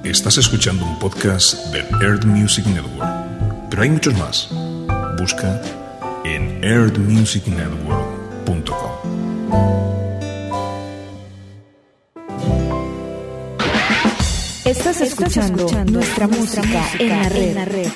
Estás escuchando un podcast del Earth Music Network, pero hay muchos más. Busca en earthmusicnetwork.com. Estás escuchando nuestra música en la red.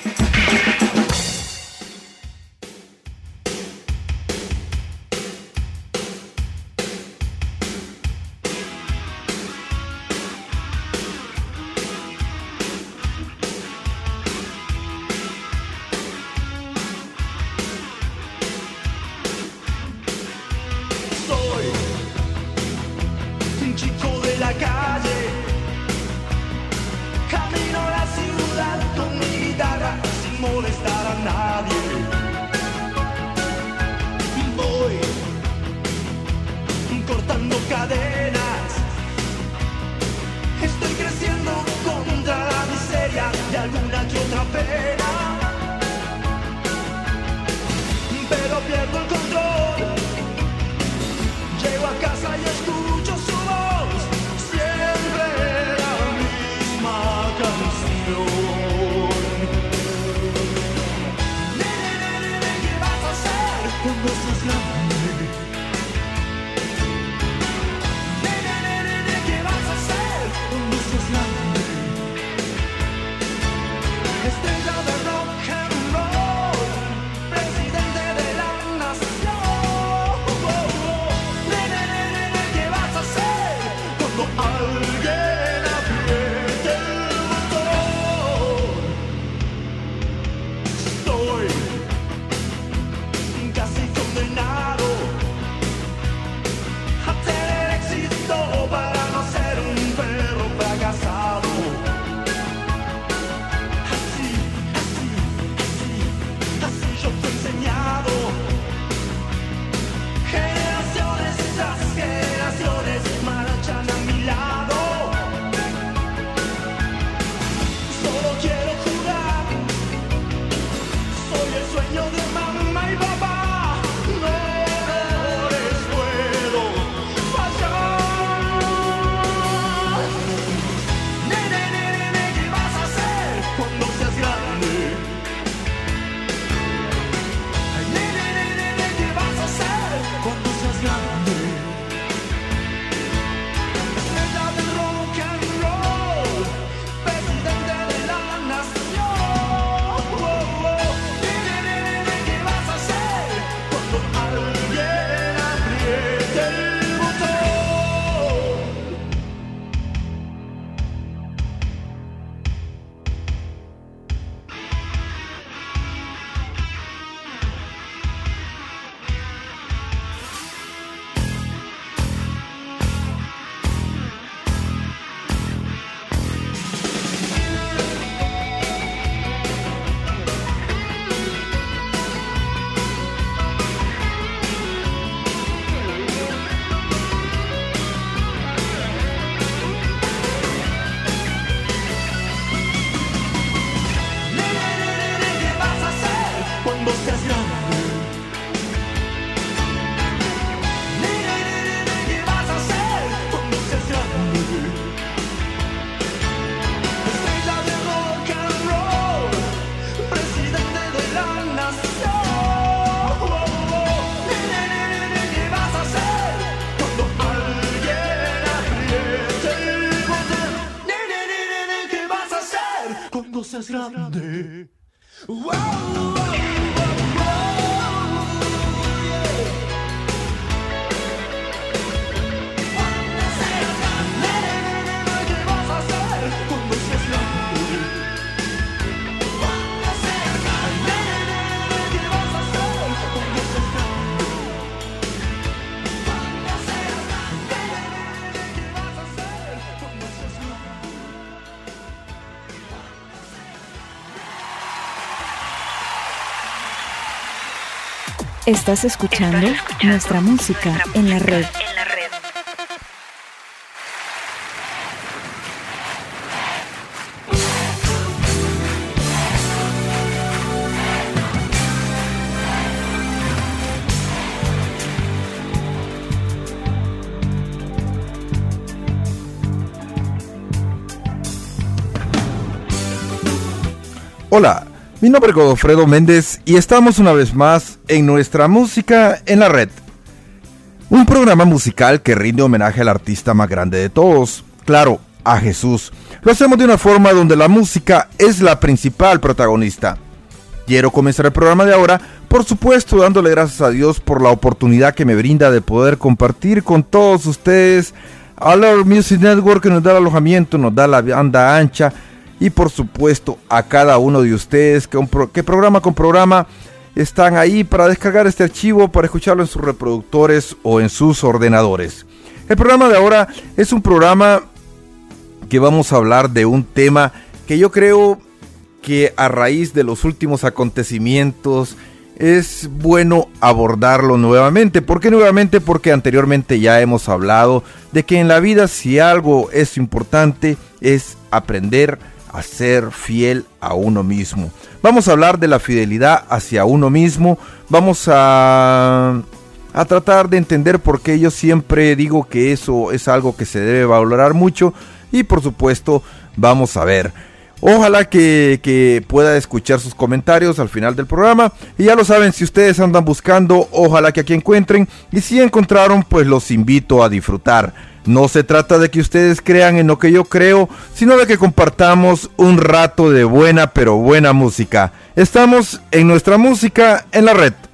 Seas grande. Wow. Estás escuchando nuestra música en la red. Hola, mi nombre es Godofredo Méndez y estamos una vez más en Nuestra Música en la Red. Un programa musical que rinde homenaje al artista más grande de todos, claro, a Jesús. Lo hacemos de una forma donde la música es la principal protagonista. Quiero comenzar el programa de ahora, por supuesto, dándole gracias a Dios por la oportunidad que me brinda de poder compartir con todos ustedes a Earth Music Network, que nos da el alojamiento, nos da la banda ancha, y por supuesto a cada uno de ustedes que programa con programa están ahí para descargar este archivo, para escucharlo en sus reproductores o en sus ordenadores. El programa de ahora es un programa que vamos a hablar de un tema que yo creo que a raíz de los últimos acontecimientos es bueno abordarlo nuevamente. ¿Por qué nuevamente? Porque anteriormente ya hemos hablado de que en la vida, si algo es importante, es aprender a ser fiel a uno mismo. Vamos a hablar de la fidelidad hacia uno mismo. Vamos a tratar de entender por qué yo siempre digo que eso es algo que se debe valorar mucho. Y por supuesto vamos a ver. Ojalá que pueda escuchar sus comentarios al final del programa. Y ya lo saben, si ustedes andan buscando, ojalá que aquí encuentren. Y si encontraron, pues los invito a disfrutar. No se trata de que ustedes crean en lo que yo creo, sino de que compartamos un rato de buena, pero buena música. Estamos en Nuestra Música en la Red.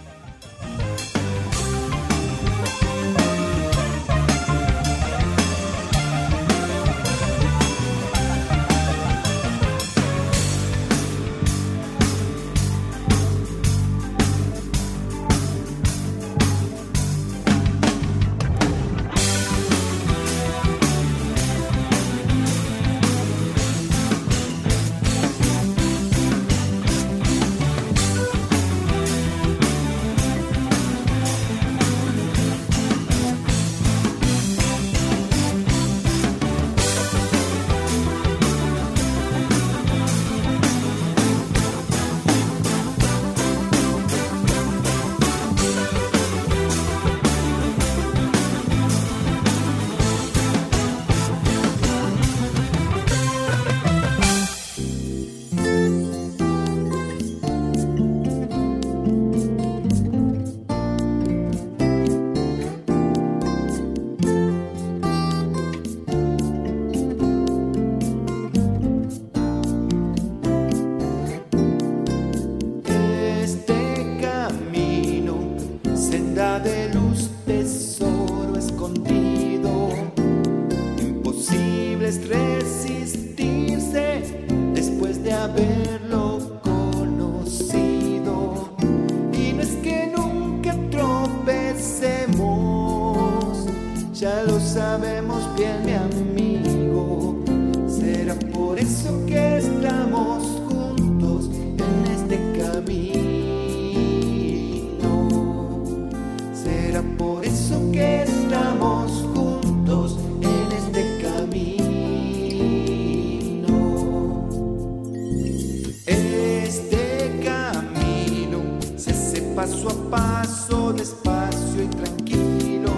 Paso a paso, despacio y tranquilo,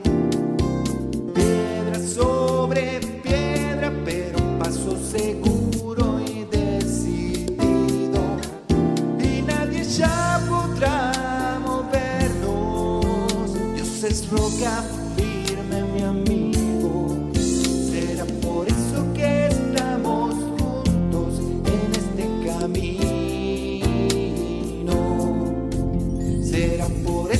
piedra sobre piedra, pero paso seguro y decidido, y nadie ya podrá movernos. Dios es roca firme, mi amigo, será por eso que estamos juntos en este camino. Será por eso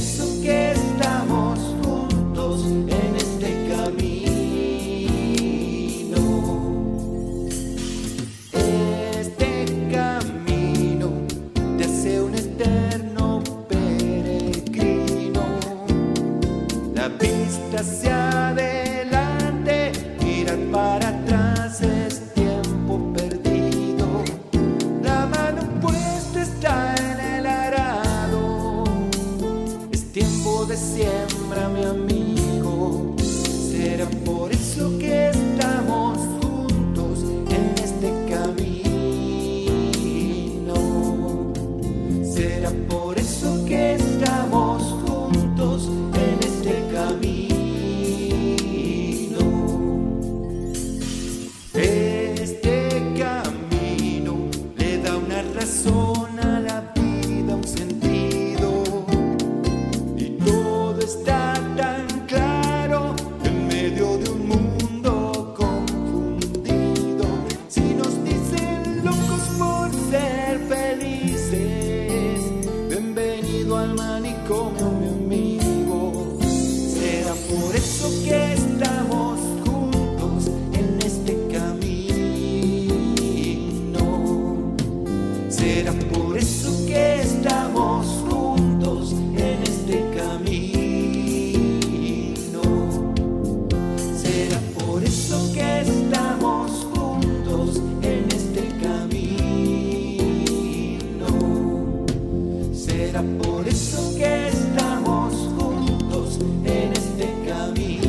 será por eso que estamos juntos en este camino.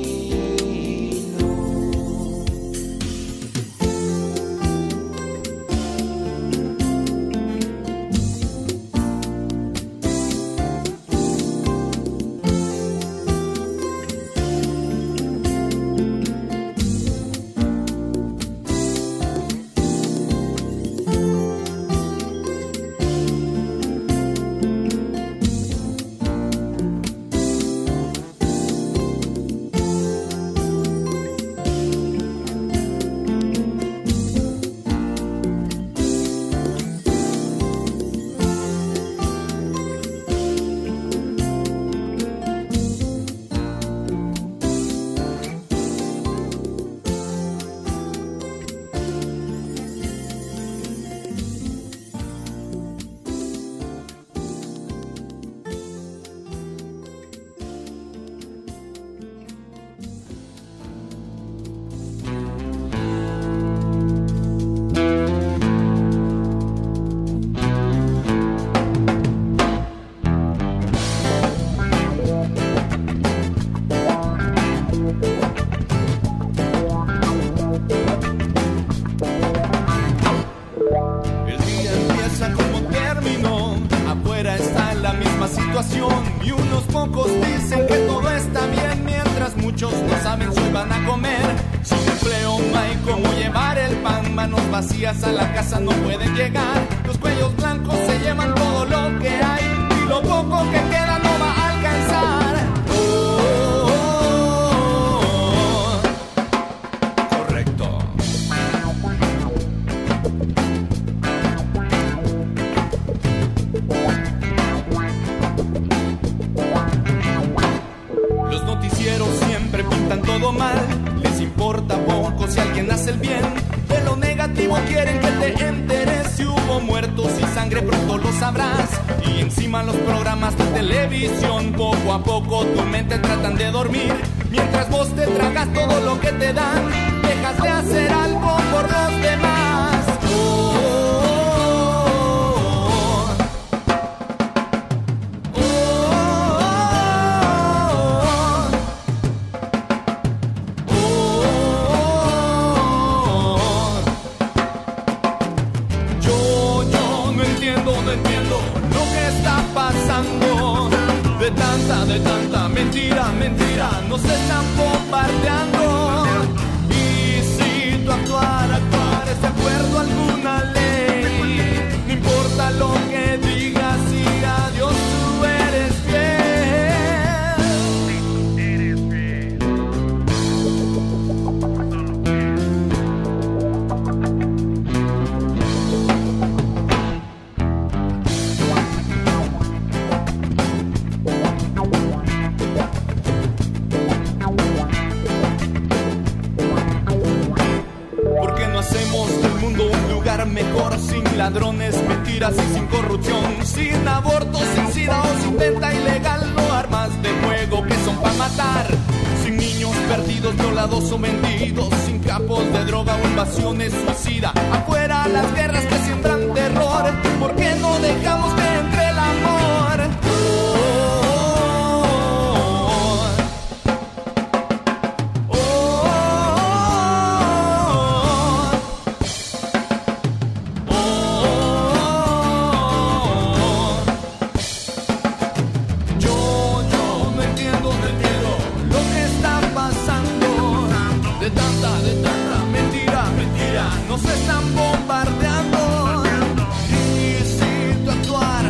Y unos pocos dicen que todo está bien, mientras muchos no saben si hoy van a comer. Sin empleo no hay cómo llevar el pan, manos vacías a la casa no pueden llegar. Los cuellos blancos se llevan todo lo que hay y lo poco que queda no va a alcanzar. Correcto. Los noticieros siempre pintan todo mal, les importa poco si alguien hace el bien. De lo negativo quieren que te enteres, si hubo muertos y sangre pronto lo sabrás. Y encima los programas de televisión poco a poco tu mente tratan de dormir. Mientras vos te tragas todo lo que te dan, dejas de hacer algo por los demás. De tanta mentira, nos están bombardeando. Y si tú actuaras de acuerdo a alguna ley, no importa lo que digas, y a Dios tú eres mejor, sin ladrones, mentiras y sin corrupción, sin abortos, sin sida o sin venta ilegal, no armas de fuego que son para matar, sin niños perdidos, violados o vendidos, sin capos de droga o invasiones suicida, afuera las guerras que siembran terror, ¿por qué no dejamos que entre el amor? Nos están bombardeando. Y si tú actuaras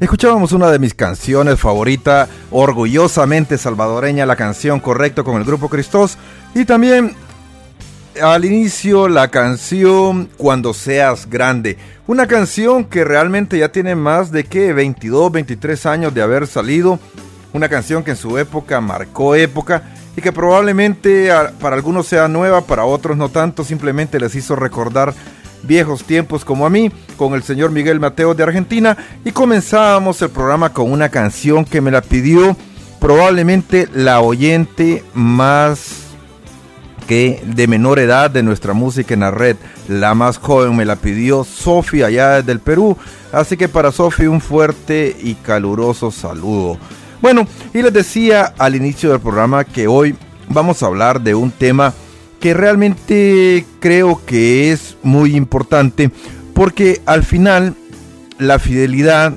Escuchábamos una de mis canciones favoritas, orgullosamente salvadoreña, la canción Correcto con el Grupo Cristos, y también al inicio la canción Cuando Seas Grande, una canción que realmente ya tiene más de 22, 23 años de haber salido, una canción que en su época marcó época y que probablemente para algunos sea nueva, para otros no tanto, simplemente les hizo recordar viejos tiempos como a mí, con el señor Miguel Mateos de Argentina. Y comenzábamos el programa con una canción que me la pidió probablemente la oyente más que de menor edad de nuestra música en la red, la más joven, me la pidió Sofi allá desde el Perú, así que para Sofi un fuerte y caluroso saludo. Bueno, y les decía al inicio del programa que hoy vamos a hablar de un tema que realmente creo que es muy importante, porque al final la fidelidad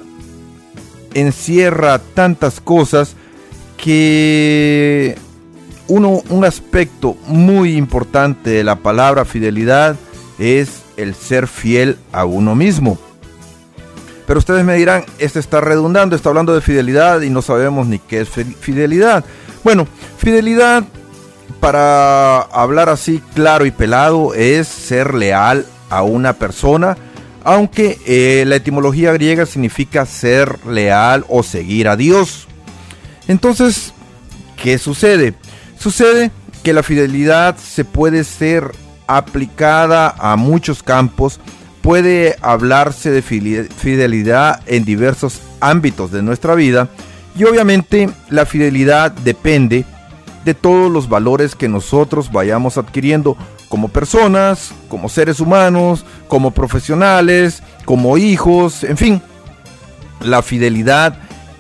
encierra tantas cosas que un aspecto muy importante de la palabra fidelidad es el ser fiel a uno mismo. Pero ustedes me dirán, este está redundando, está hablando de fidelidad y no sabemos ni qué es fidelidad. Bueno, fidelidad, para hablar así claro y pelado, es ser leal a una persona, aunque la etimología griega significa ser leal o seguir a Dios. Entonces, ¿qué sucede? Sucede que la fidelidad se puede ser aplicada a muchos campos, puede hablarse de fidelidad en diversos ámbitos de nuestra vida, y obviamente la fidelidad depende de todos los valores que nosotros vayamos adquiriendo como personas, como seres humanos, como profesionales, como hijos, en fin. La fidelidad,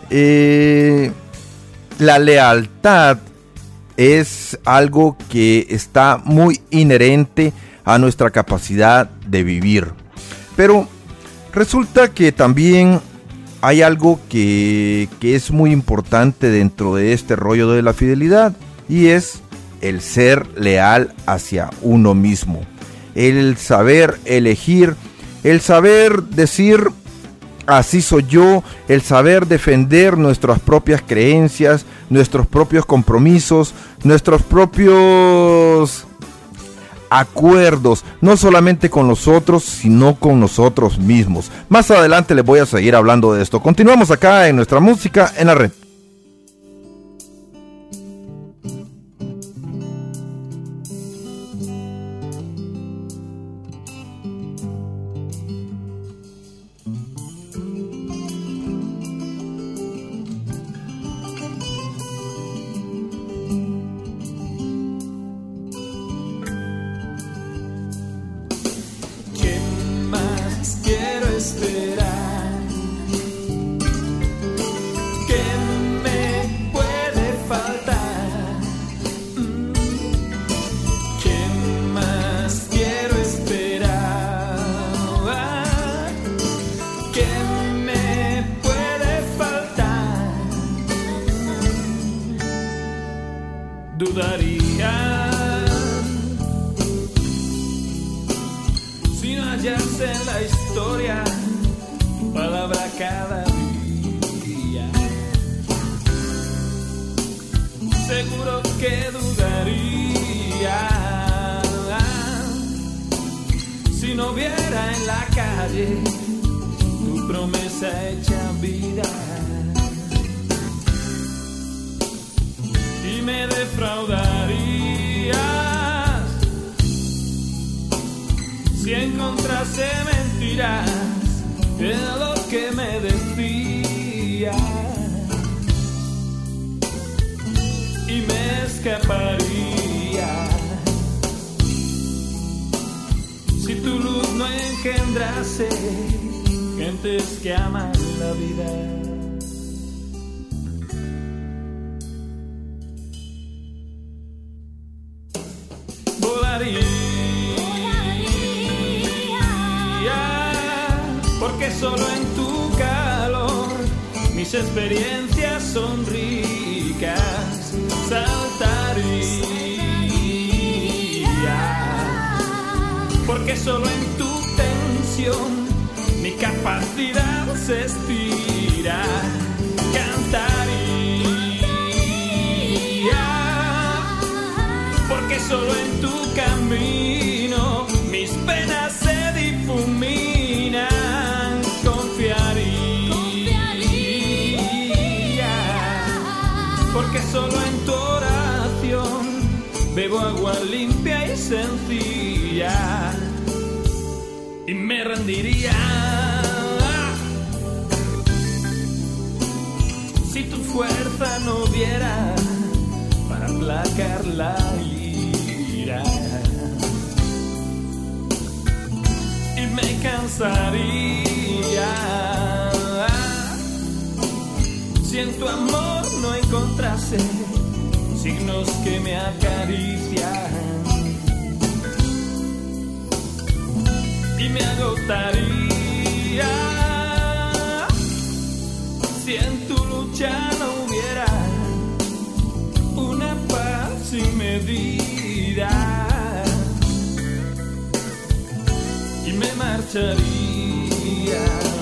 la lealtad es algo que está muy inherente a nuestra capacidad de vivir. Pero resulta que también hay algo que es muy importante dentro de este rollo de la fidelidad, y es el ser leal hacia uno mismo, el saber elegir, el saber decir así soy yo, el saber defender nuestras propias creencias, nuestros propios compromisos, nuestros propios acuerdos, no solamente con los otros, sino con nosotros mismos. Más adelante les voy a seguir hablando de esto. Continuamos acá en nuestra música en la red. Si tu luz no engendrase gentes que aman la vida. Volaría, porque solo en tu calor mis experiencias son ricas. Saltaría, porque solo en tu tensión mi capacidad se estira. sentirá, cantaría, porque solo en tu camino mis penas se difuminan, confiaría, porque solo en tu oración bebo agua limpia y sencilla y me rendiría. Si tu fuerza no hubiera para aplacar la ira, y me cansaría si en tu amor no encontrase signos que me acarician, y me agotaría si en tu lucha no hubiera una paz sin medida, y me marcharía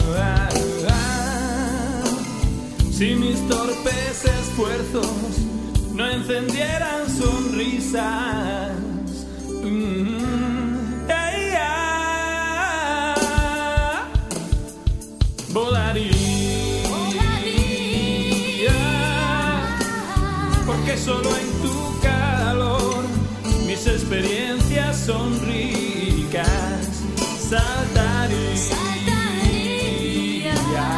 si mis torpes esfuerzos no encendieran sonrisas. Volaría, porque solo en tu calor mis experiencias son ricas. Saltaría,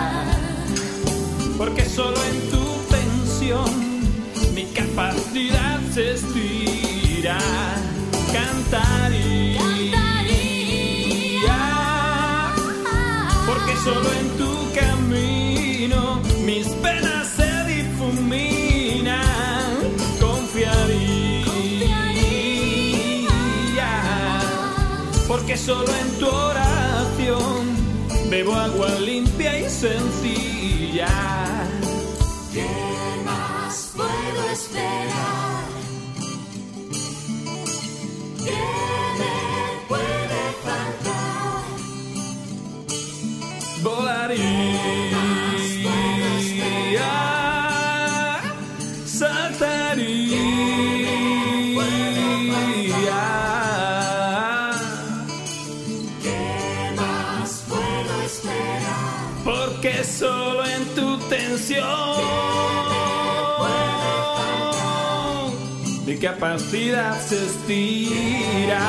porque solo en tu tensión mi capacidad se estira. Cantaría, porque solo en tu camino mis penas se difuminan. Confiaría, porque solo en tu oración bebo agua limpia y sencilla. ¿Qué más puedo esperar? ¿Qué me puede faltar? Volaría, saltaría, ¿qué más puedo esperar? porque solo en tu tensión mi capacidad se estira,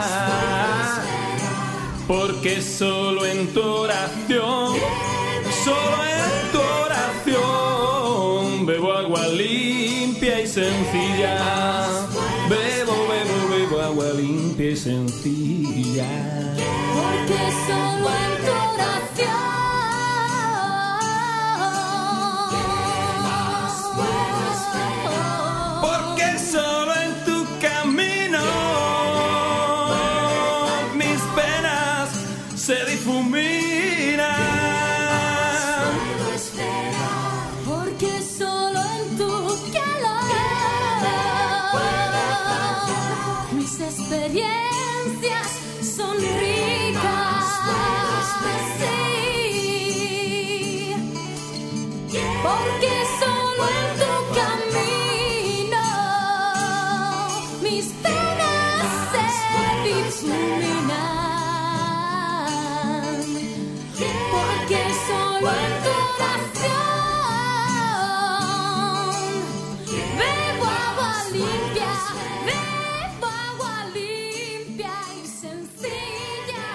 porque solo en tu oración, solo en tu oración bebo agua limpia y sencilla. Bebo agua limpia y sencilla. Porque solo en tu oración Porque solo en tu camino mis penas se difuminan. porque solo en tu calor mis experiencias son ricas. Sí. Porque solo en tu camino mis penas se difuminan. Porque solo en tu oración bebo agua limpia y sencilla.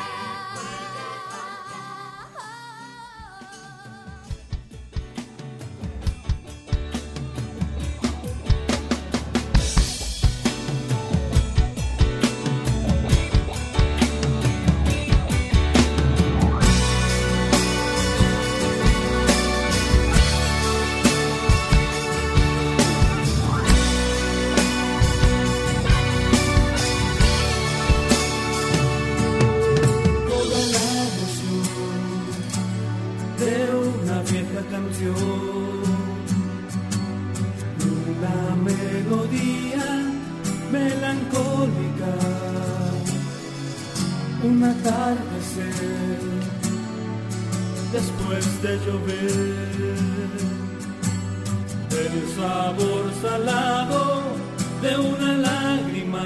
Toda la emoción de una vieja canción, una melodía melancólica, un atardecer después de llover, el sabor salado de una lágrima,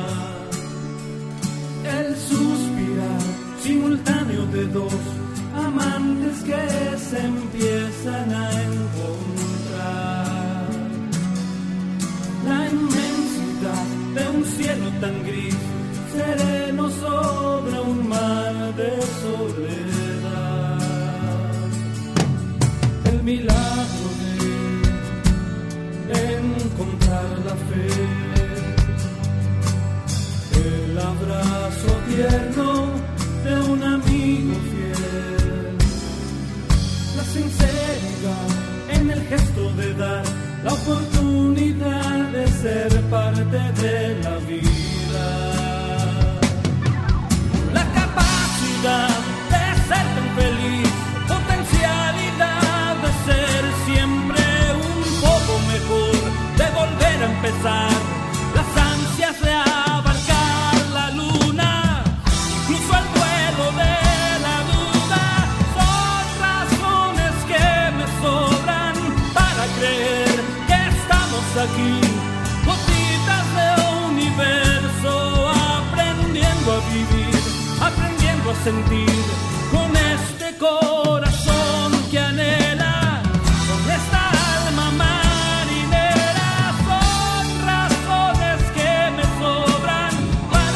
el suspirar simultáneo de dos amantes que se empiezan a encontrar, la inmensidad de un cielo tan gris, sereno sobre un mar de soledad, el milagro de encontrar la fe, el abrazo tierno de un amigo fiel, la sinceridad en el gesto de dar la oportunidad de ser parte de la vida, la capacidad de ser tan feliz, potencialidad de ser siempre un poco mejor, de volver a empezar, las ansias de abarcar la luna, incluso el duelo de la duda, son razones que me sobran para creer que estamos aquí, gotitas de universo, aprendiendo a vivir, aprendiendo a sentir, con este corazón que anhela, con esta alma marinera, son razones que me sobran para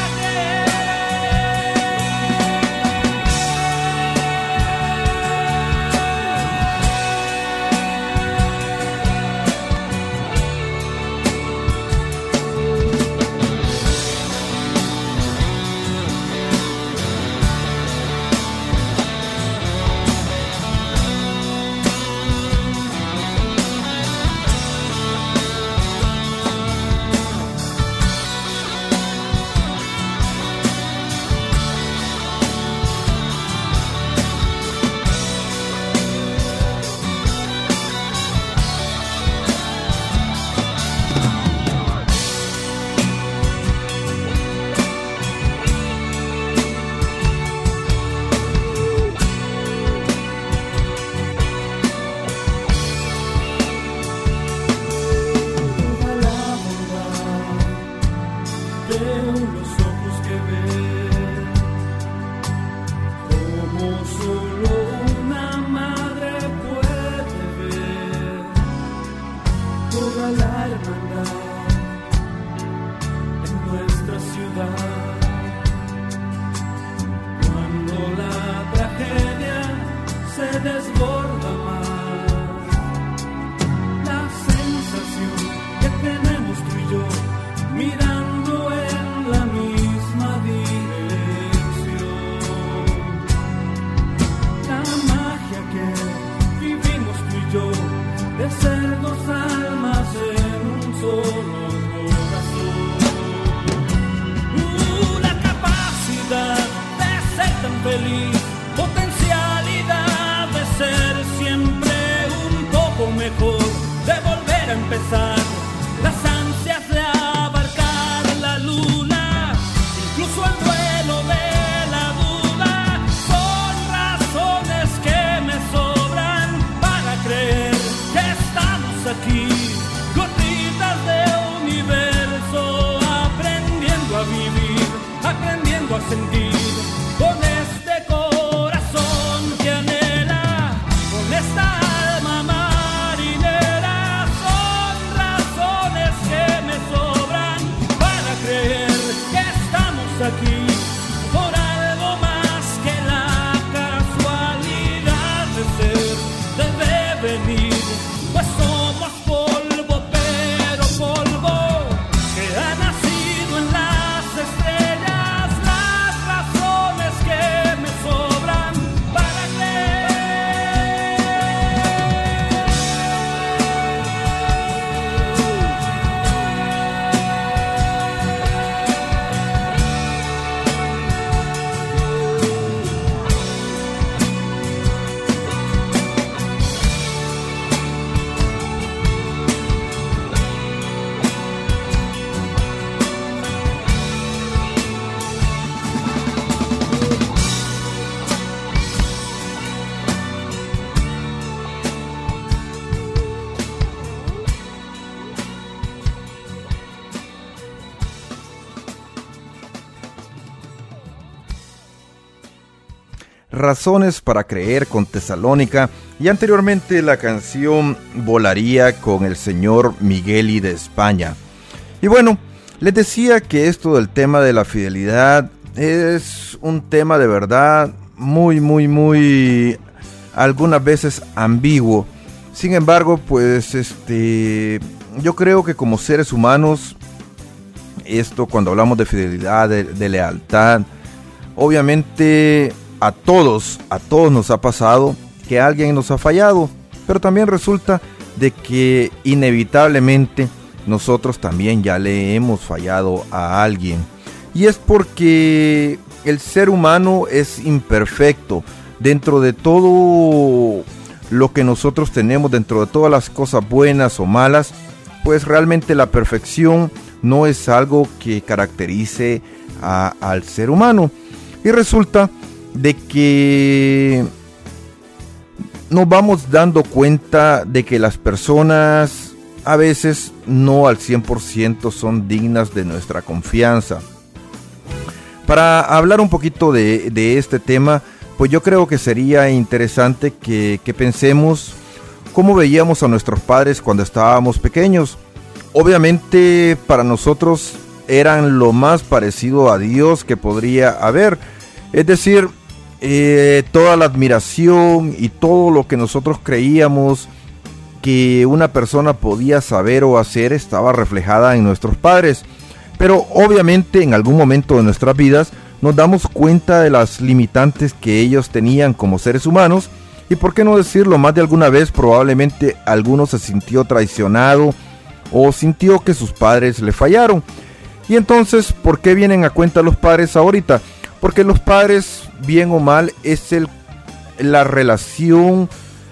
Razones para creer con Tesalónica y anteriormente la canción Volaría con el señor Migueli de España. Y bueno, les decía que esto del tema de la fidelidad es un tema de verdad muy algunas veces ambiguo. Sin embargo, pues yo creo que como seres humanos, esto cuando hablamos de fidelidad, de lealtad, obviamente a todos nos ha pasado que alguien nos ha fallado, pero también resulta de que inevitablemente nosotros también ya le hemos fallado a alguien. Y es porque el ser humano es imperfecto. Dentro de todo lo que nosotros tenemos, dentro de todas las cosas buenas o malas, pues realmente la perfección no es algo que caracterice al ser humano. Y resulta de que nos vamos dando cuenta de que las personas a veces no al 100% son dignas de nuestra confianza. Para hablar un poquito de este tema, pues yo creo que sería interesante que pensemos cómo veíamos a nuestros padres cuando estábamos pequeños. Obviamente para nosotros eran lo más parecido a Dios que podría haber. Es decir, toda la admiración y todo lo que nosotros creíamos que una persona podía saber o hacer estaba reflejada en nuestros padres. Pero obviamente en algún momento de nuestras vidas nos damos cuenta de las limitantes que ellos tenían como seres humanos. Y por qué no decirlo, más de alguna vez probablemente alguno se sintió traicionado o sintió que sus padres le fallaron. Y entonces, ¿por qué vienen a cuenta los padres ahorita? Porque los padres, bien o mal, es la relación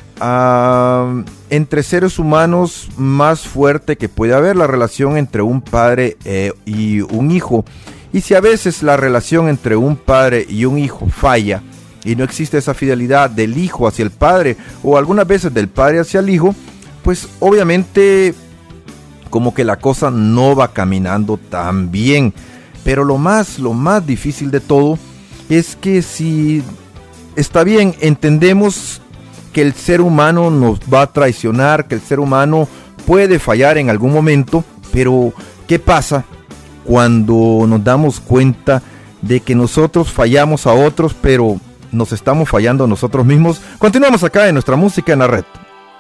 entre seres humanos más fuerte que puede haber, la relación entre un padre y un hijo. Y si a veces la relación entre un padre y un hijo falla y no existe esa fidelidad del hijo hacia el padre o algunas veces del padre hacia el hijo, pues obviamente como que la cosa no va caminando tan bien. Pero lo más difícil de todo es que si está bien, entendemos que el ser humano nos va a traicionar, que el ser humano puede fallar en algún momento, pero ¿qué pasa cuando nos damos cuenta de que nosotros fallamos a otros, pero nos estamos fallando a nosotros mismos? Continuamos acá en nuestra música en la red.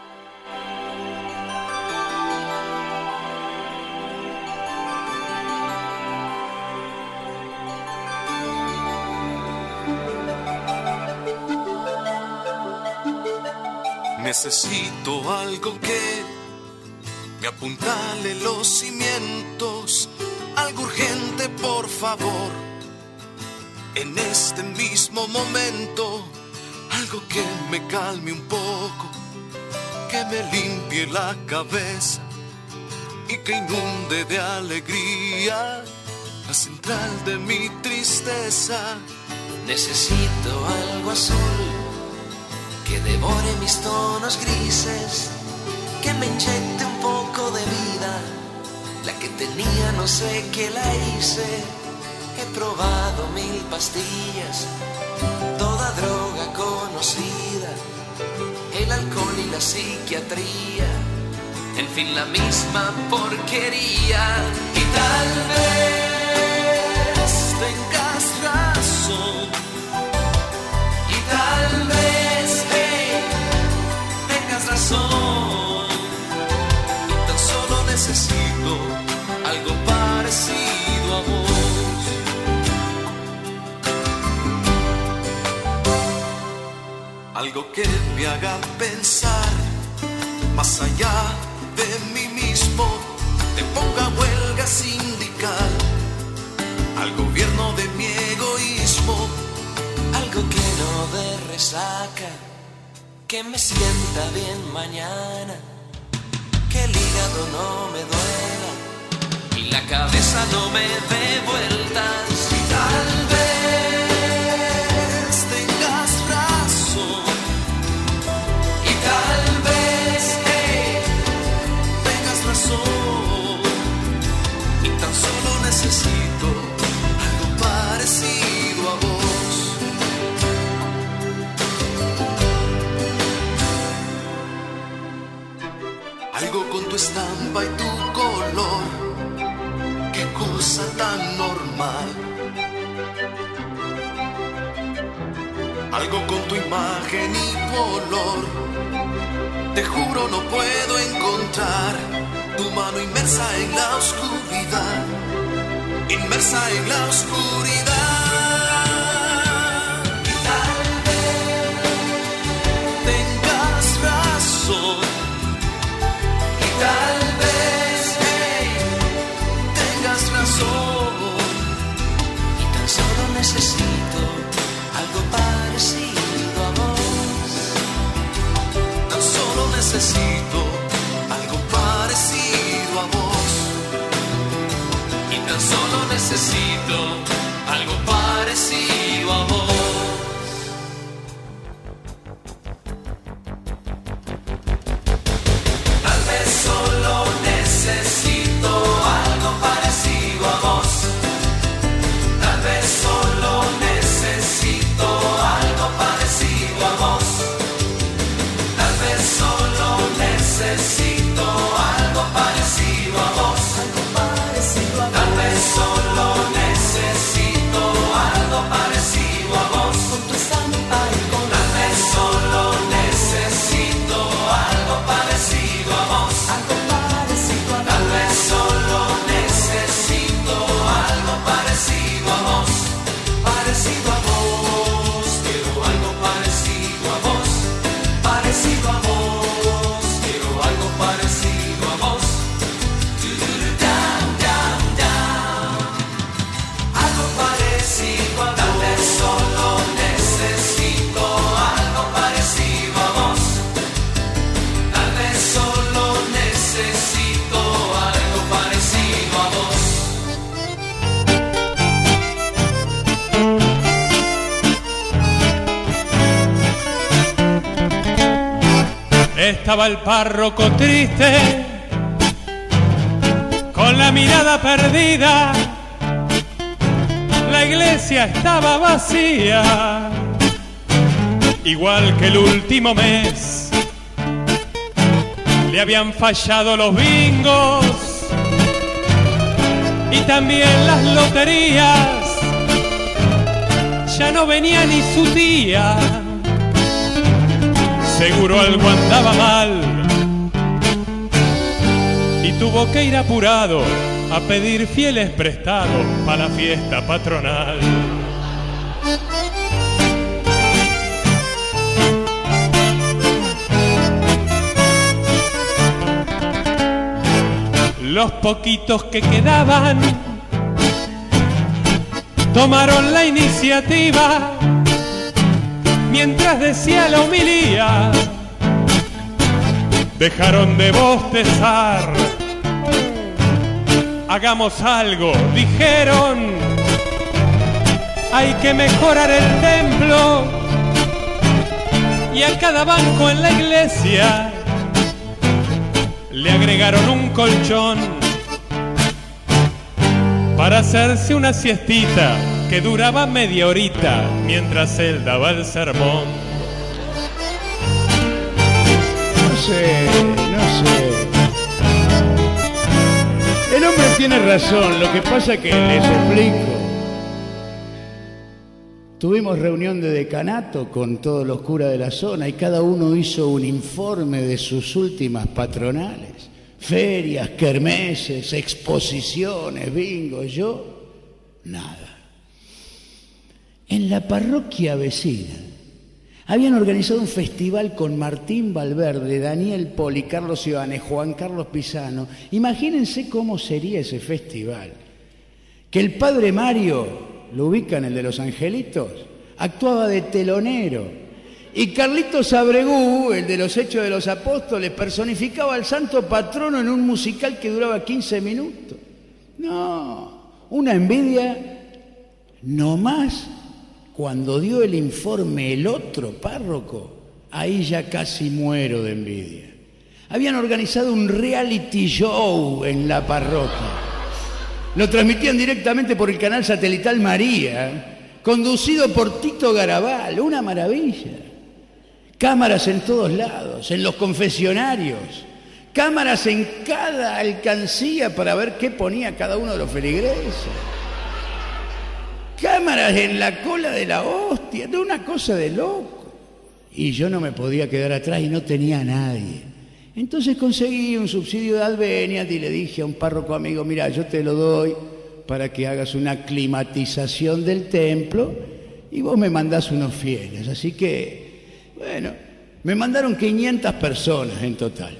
Necesito algo que me apuntale los cimientos, algo urgente por favor, en este mismo momento, algo que me calme un poco, que me limpie la cabeza y que inunde de alegría la central de mi tristeza. Necesito algo azul que devore mis tonos grises, que me inyecte un poco de vida, la que tenía no sé qué la hice. He probado 1000 pastillas, toda droga conocida, el alcohol y la psiquiatría, en fin la misma porquería. Y tal vez tengas razón, y tal vez razón, y tan solo necesito algo parecido a vos. Algo que me haga pensar más allá de mí mismo, te ponga huelga sindical al gobierno de mi egoísmo. Algo que no dé resaca, que me sienta bien mañana, que el hígado no me duela y la cabeza no me dé vueltas. Y tal vez tengas razón, y tal vez tengas razón, y tan solo necesito algo parecido a vos. estampa y tu color, qué cosa tan normal. Algo con tu imagen y color, te juro no puedo encontrar tu mano inmersa en la oscuridad, inmersa en la oscuridad. Y tal vez tengas razón, y tal vez tengas razón, y tan solo necesito algo parecido a vos, tan solo necesito algo parecido a vos, y tan solo necesito algo parecido a vos. Tal vez solo necesito algo parecido a vos, tal vez solo necesito algo parecido a vos, tal vez solo necesito algo parecido a vos, tal vez solo necesito algo parecido a vos, tal vez solo necesito algo parecido a vos, tal vez solo necesito algo parecido a vos, parecido a vos, quiero algo parecido a vos, parecido a vos, quiero algo parecido a vos. Algo parecido a vos. Tal vez solo necesito algo parecido a vos. Tal vez solo necesito algo parecido a vos. Estaba el párroco triste, con la mirada perdida. La iglesia estaba vacía, igual que el último mes. Le habían fallado los bingos y también las loterías. Ya no venía ni su tía, seguro algo andaba mal y tuvo que ir apurado a pedir fieles prestados para la fiesta patronal. Los poquitos que quedaban tomaron la iniciativa mientras decía la homilía. Dejaron de bostezar. Hagamos algo, dijeron. Hay que mejorar el templo y a cada banco en la iglesia le agregaron un colchón para hacerse una siestita que duraba media horita mientras él daba el sermón. No sé. El hombre tiene razón, lo que pasa que les explico. Tuvimos reunión de decanato con todos los curas de la zona y cada uno hizo un informe de sus últimas patronales. Ferias, kermeses, exposiciones, bingo. Yo, nada. En la parroquia vecina habían organizado un festival con Martín Valverde, Daniel Poli, Carlos Ivánez, Juan Carlos Pisano. Imagínense cómo sería ese festival. Que el padre Mario, ¿lo ubican, el de los angelitos? Actuaba de telonero. Y Carlitos Abregú, el de los Hechos de los Apóstoles, personificaba al santo patrono en un musical que duraba 15 minutos. No, una envidia nomás. Cuando dio el informe el otro párroco, ahí ya casi muero de envidia. Habían organizado un reality show en la parroquia. Lo transmitían directamente por el canal satelital María, conducido por Tito Garabal, una maravilla. Cámaras en todos lados, en los confesionarios, cámaras en cada alcancía para ver qué ponía cada uno de los feligreses, cámaras en la cola de la hostia, de una cosa de loco. Y yo no me podía quedar atrás y no tenía a nadie. Entonces conseguí un subsidio de Adveniat y le dije a un párroco amigo, mira, yo te lo doy para que hagas una climatización del templo y vos me mandás unos fieles. Así que, bueno, me mandaron 500 personas en total.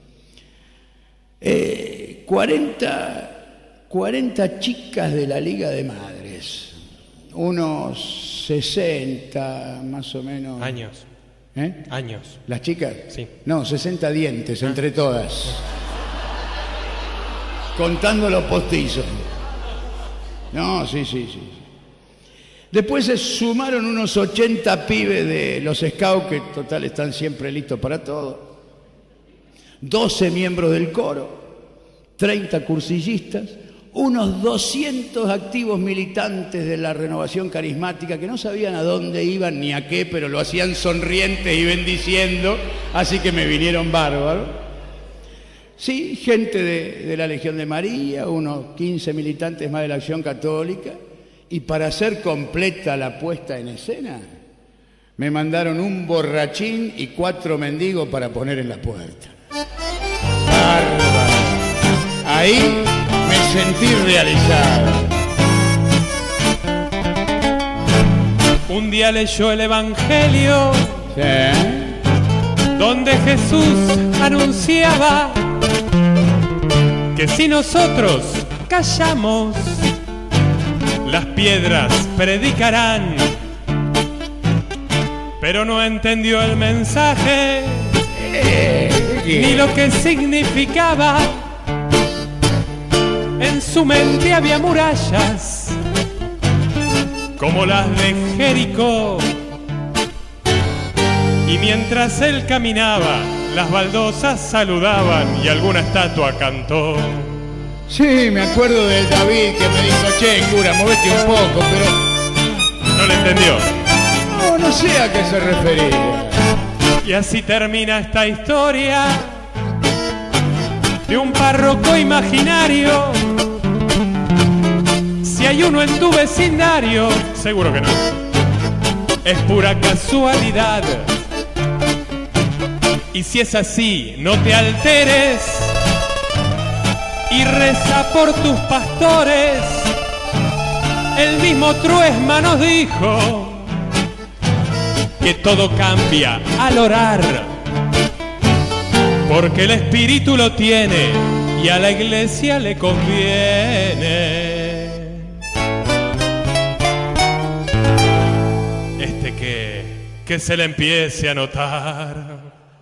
40 chicas de la Liga de Madres, unos 60 más o menos. Años. ¿Eh? Años. ¿Las chicas? Sí. No, 60 dientes entre todas. Contando los postizos. No, sí. Después se sumaron unos 80 pibes de los scouts, que total están siempre listos para todo. 12 miembros del coro, 30 cursillistas, unos 200 activos militantes de la Renovación Carismática que no sabían a dónde iban ni a qué, pero lo hacían sonrientes y bendiciendo, así que me vinieron bárbaros. Sí, gente de la Legión de María, unos 15 militantes más de la Acción Católica, y para hacer completa la puesta en escena, me mandaron un borrachín y 4 mendigos para poner en la puerta. Bárbaro. Ahí me sentí realizado. Un día leyó el Evangelio, ¿Sí? donde Jesús anunciaba que si nosotros callamos, las piedras predicarán. Pero no entendió el mensaje, ni lo que significaba. En su mente había murallas, como las de Jericó. Y mientras él caminaba, las baldosas saludaban y alguna estatua cantó. Sí, me acuerdo del David que me dijo, che, cura, movete un poco, pero... No le entendió. No sé a qué se refería. Y así termina esta historia de un párroco imaginario. Si hay uno en tu vecindario, seguro que no. Es pura casualidad. Y si es así, no te alteres y reza por tus pastores. El mismo Truesma nos dijo que todo cambia al orar, porque el espíritu lo tiene y a la iglesia le conviene. Que se le empiece a notar.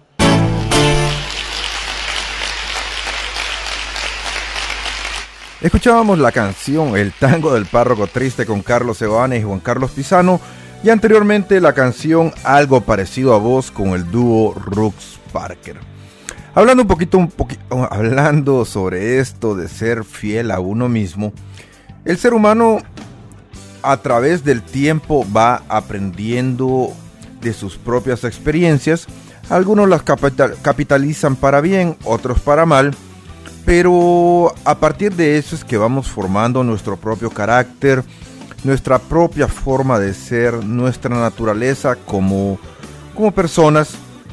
Escuchábamos la canción El tango del párroco triste con Carlos Seoane y Juan Carlos Pisano, y anteriormente la canción Algo parecido a vos con el dúo Rux Parker. Hablando sobre esto de ser fiel a uno mismo, el ser humano a través del tiempo va aprendiendo de sus propias experiencias. Algunos las capitalizan para bien, otros para mal, pero a partir de eso es que vamos formando nuestro propio carácter, nuestra propia forma de ser, nuestra naturaleza como personas,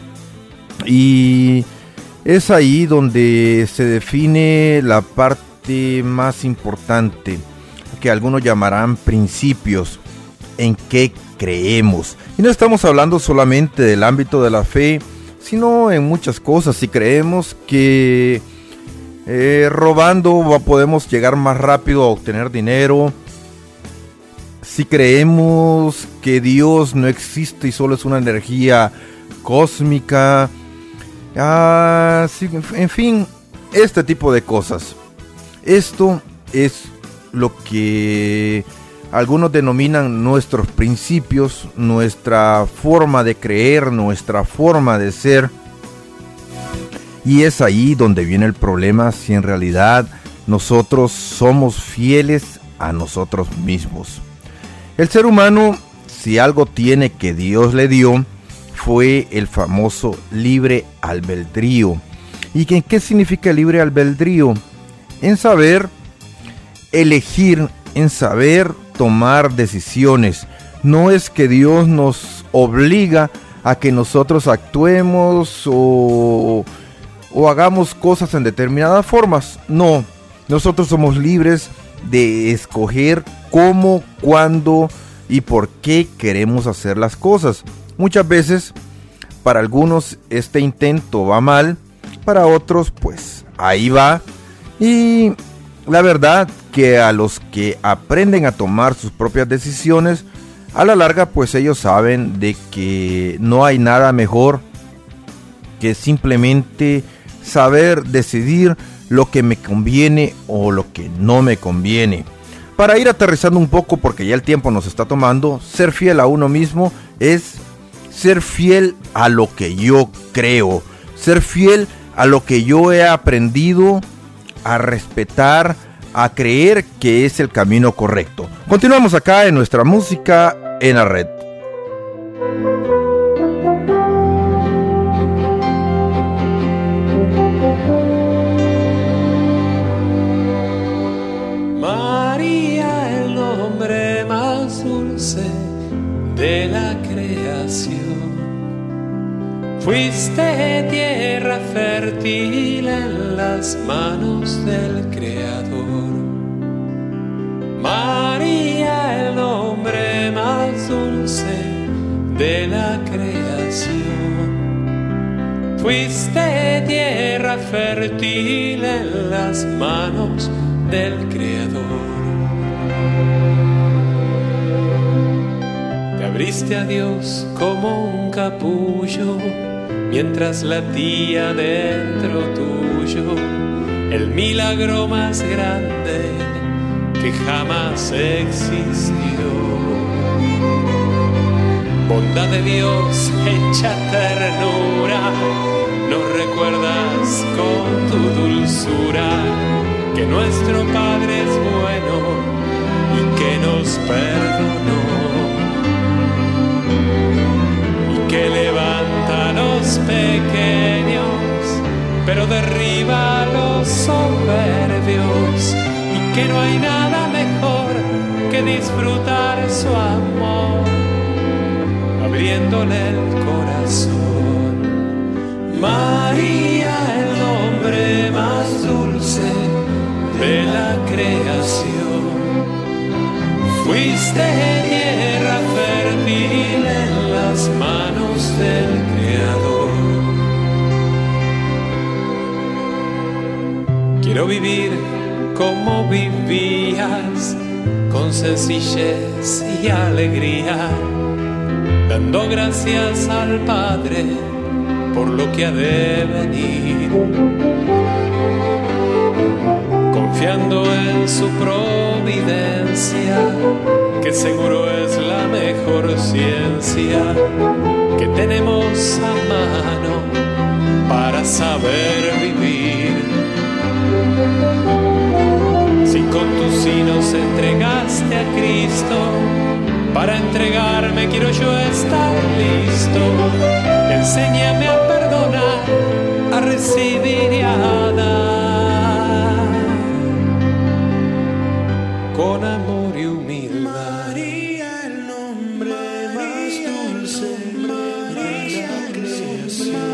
y es ahí donde se define la parte más importante, que algunos llamarán principios, en qué creemos. Y no estamos hablando solamente del ámbito de la fe, sino en muchas cosas. Si creemos que robando podemos llegar más rápido a obtener dinero, si creemos que Dios no existe y solo es una energía cósmica, sí, en fin, este tipo de cosas. Esto es lo que algunos denominan nuestros principios, nuestra forma de creer, nuestra forma de ser. Y es ahí donde viene el problema, si en realidad nosotros somos fieles a nosotros mismos. El ser humano, si algo tiene que Dios le dio, fue el famoso libre albedrío. ¿Y qué significa el libre albedrío? En saber elegir, en saber tomar decisiones. No es que Dios nos obliga a que nosotros actuemos o hagamos cosas en determinadas formas. No, nosotros somos libres de escoger cómo, cuándo y por qué queremos hacer las cosas. Muchas veces, para algunos este intento va mal, para otros pues ahí va. Y la verdad que a los que aprenden a tomar sus propias decisiones, a la larga pues ellos saben de que no hay nada mejor que simplemente saber decidir lo que me conviene o lo que no me conviene. Para ir aterrizando un poco, porque ya el tiempo nos está tomando, ser fiel a uno mismo es ser fiel a lo que yo creo, ser fiel a lo que yo he aprendido a respetar, a creer que es el camino correcto. Continuamos acá en nuestra música en la red. María, el nombre más dulce de la creación. Fuiste tierra fértil en las manos del Creador. María, el nombre más dulce de la creación. Fuiste tierra fértil en las manos del Creador. Te abriste a Dios como un capullo mientras latía dentro tuyo el milagro más grande que jamás existió. Bondad de Dios hecha ternura, nos recuerdas con tu dulzura que nuestro Padre es bueno y que nos perdonó y que levanta a los pequeños pero derriba a los soberbios y que no hay nada mejor que disfrutar su amor abriéndole el corazón. María, el nombre más dulce de la creación. Fuiste tierra fértil en las manos del Creador. Quiero vivir como vivías, con sencillez y alegría, dando gracias al Padre por lo que ha de venir, confiando en su providencia, que seguro es la mejor ciencia que tenemos a mano para saber vivir. Si con tus sí nos entregaste a Cristo, para entregarme quiero yo estar listo. Enséñame a perdonar, a recibir y a dar con amor y humildad. María, el nombre más dulce de la creación.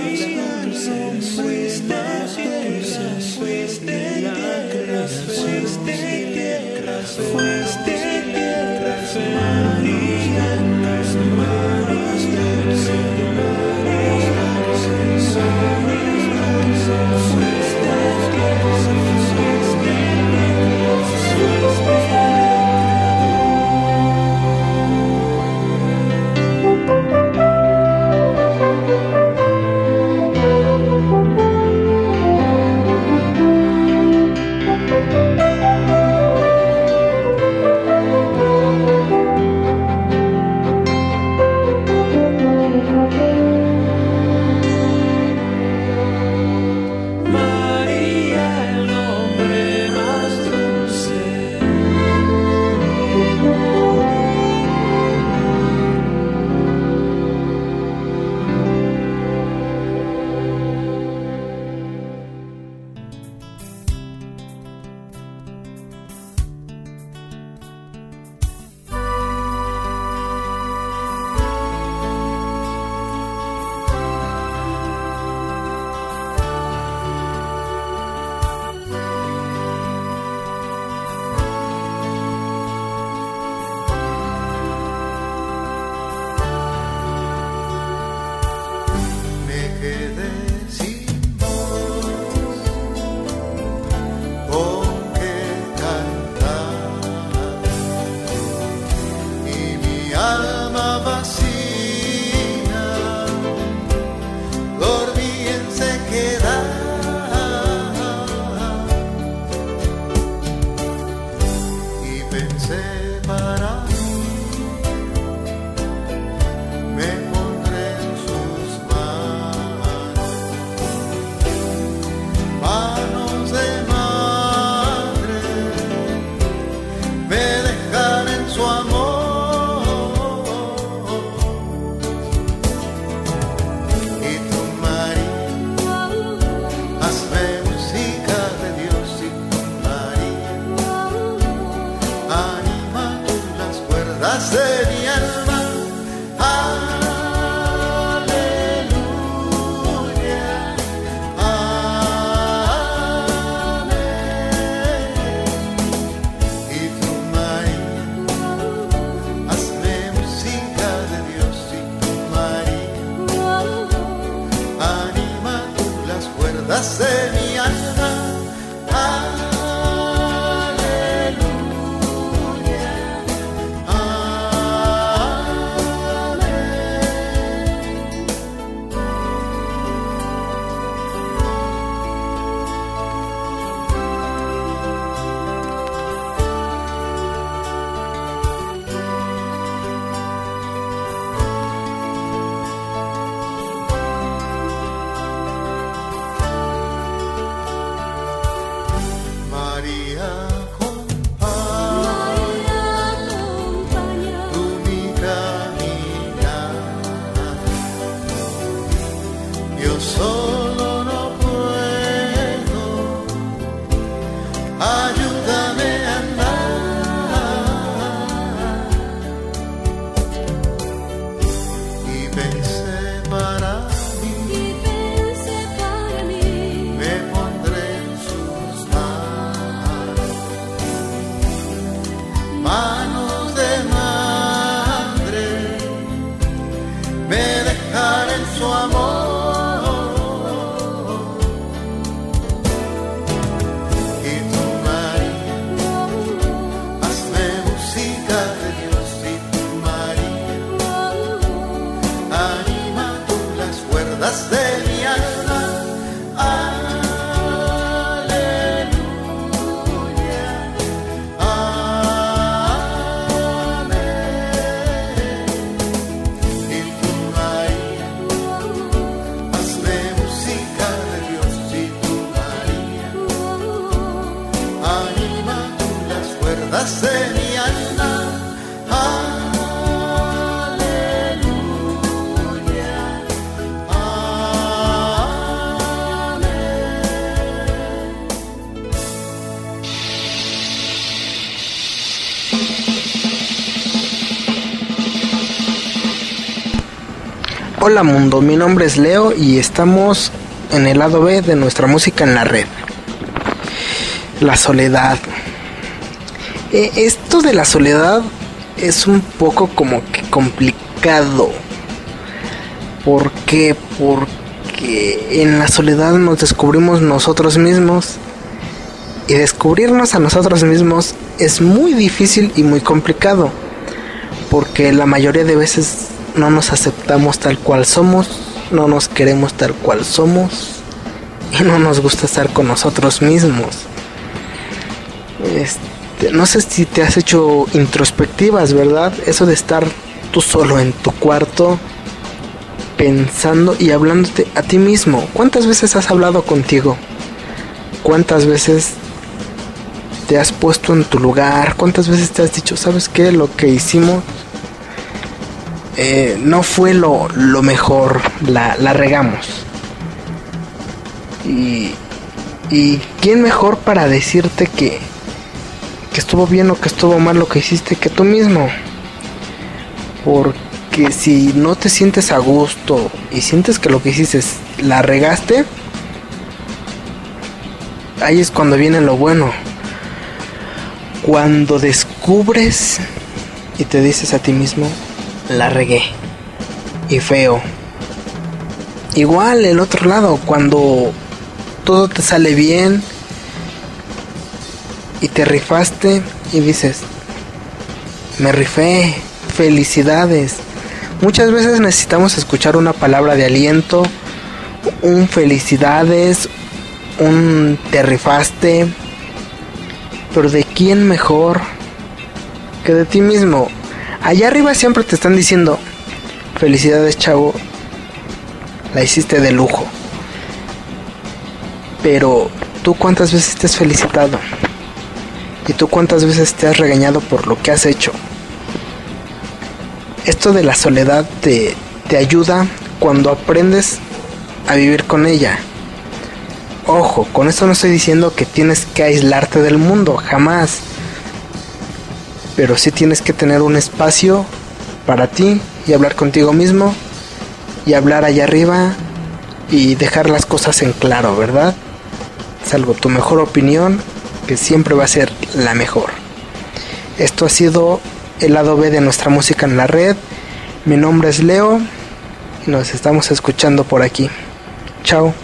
Fuiste tierra, fuiste tierra, fuiste tierra, María, en las manos del Señor. Fuiste de mi alma. Aleluya, amén. Y tú, María, hazme música de Dios. Y tú, María, anima tú las cuerdas de mi alma. Hola mundo, mi nombre es Leo y estamos en el lado B de nuestra música en la red. La soledad. Esto de la soledad es un poco como que complicado. ¿Por qué? Porque en la soledad nos descubrimos nosotros mismos. Y descubrirnos a nosotros mismos es muy difícil y muy complicado. Porque la mayoría de veces no nos aceptamos tal cual somos, no nos queremos tal cual somos y no nos gusta estar con nosotros mismos. No sé si te has hecho introspectivas, ¿verdad? Eso de estar tú solo en tu cuarto pensando y hablándote a ti mismo. ¿Cuántas veces has hablado contigo? ¿Cuántas veces te has puesto en tu lugar? ¿Cuántas veces te has dicho, ¿sabes qué? Lo que hicimos no fue lo mejor, la regamos. Y ¿quién mejor para decirte que estuvo bien o que estuvo mal lo que hiciste que tú mismo? Porque si no te sientes a gusto y sientes que lo que hiciste la regaste, ahí es cuando viene lo bueno. Cuando descubres y te dices a ti mismo, la regué y feo. Igual el otro lado, cuando todo te sale bien y te rifaste y dices, me rifé, felicidades. Muchas veces necesitamos escuchar una palabra de aliento, un felicidades, un te rifaste, pero ¿de quién mejor que de ti mismo? Allá arriba siempre te están diciendo, felicidades chavo, la hiciste de lujo. Pero ¿tú cuántas veces te has felicitado? ¿Y tú cuántas veces te has regañado por lo que has hecho? Esto de la soledad te ayuda cuando aprendes a vivir con ella. Ojo, con esto no estoy diciendo que tienes que aislarte del mundo, jamás. pero sí tienes que tener un espacio para ti y hablar contigo mismo y hablar allá arriba y dejar las cosas en claro, ¿verdad? Salvo tu mejor opinión, que siempre va a ser la mejor. Esto ha sido el lado B de nuestra música en la red. Mi nombre es Leo y nos estamos escuchando por aquí. Chao.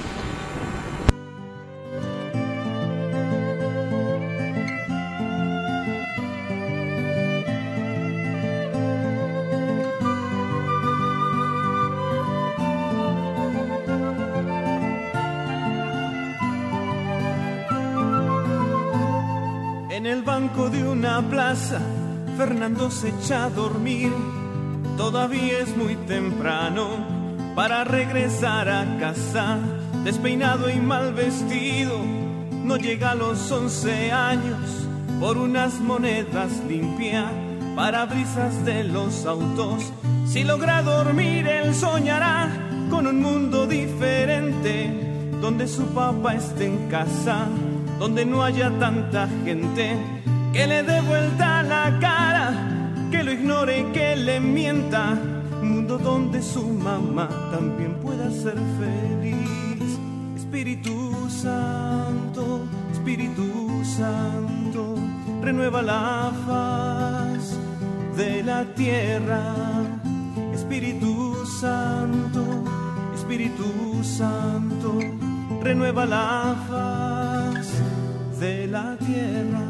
En el banco de una plaza, Fernando se echa a dormir. Todavía es muy temprano para regresar a casa. Despeinado y mal vestido, no llega a los 11 años. Por unas monedas limpia parabrisas de los autos. Si logra dormir, él soñará con un mundo diferente, donde su papá esté en casa, donde no haya tanta gente que le dé vuelta la cara, que lo ignore y que le mienta. Un mundo donde su mamá también pueda ser feliz. Espíritu Santo, Espíritu Santo, renueva la faz de la tierra. Espíritu Santo, Espíritu Santo, renueva la faz de la tierra.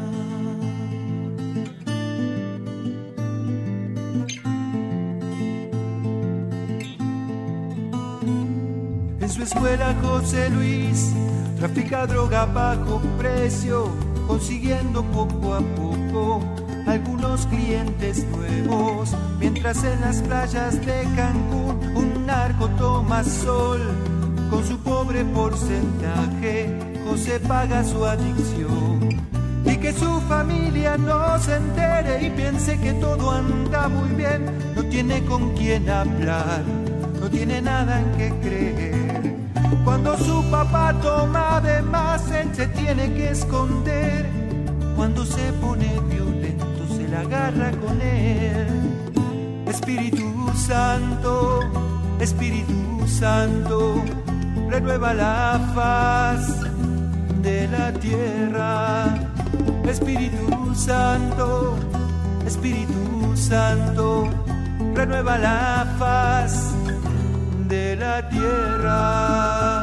En su escuela José Luis trafica droga bajo precio, consiguiendo poco a poco algunos clientes nuevos, mientras en las playas de Cancún un narco toma sol. Con su pobre porcentaje José paga su adicción, y que su familia no se entere y piense que todo anda muy bien. No tiene con quién hablar, no tiene nada en qué creer. Cuando su papá toma de más, él se tiene que esconder. Cuando se pone violento, se la agarra con él. Espíritu Santo, Espíritu Santo, renueva la faz de la tierra. Espíritu Santo, Espíritu Santo, renueva la faz de la tierra.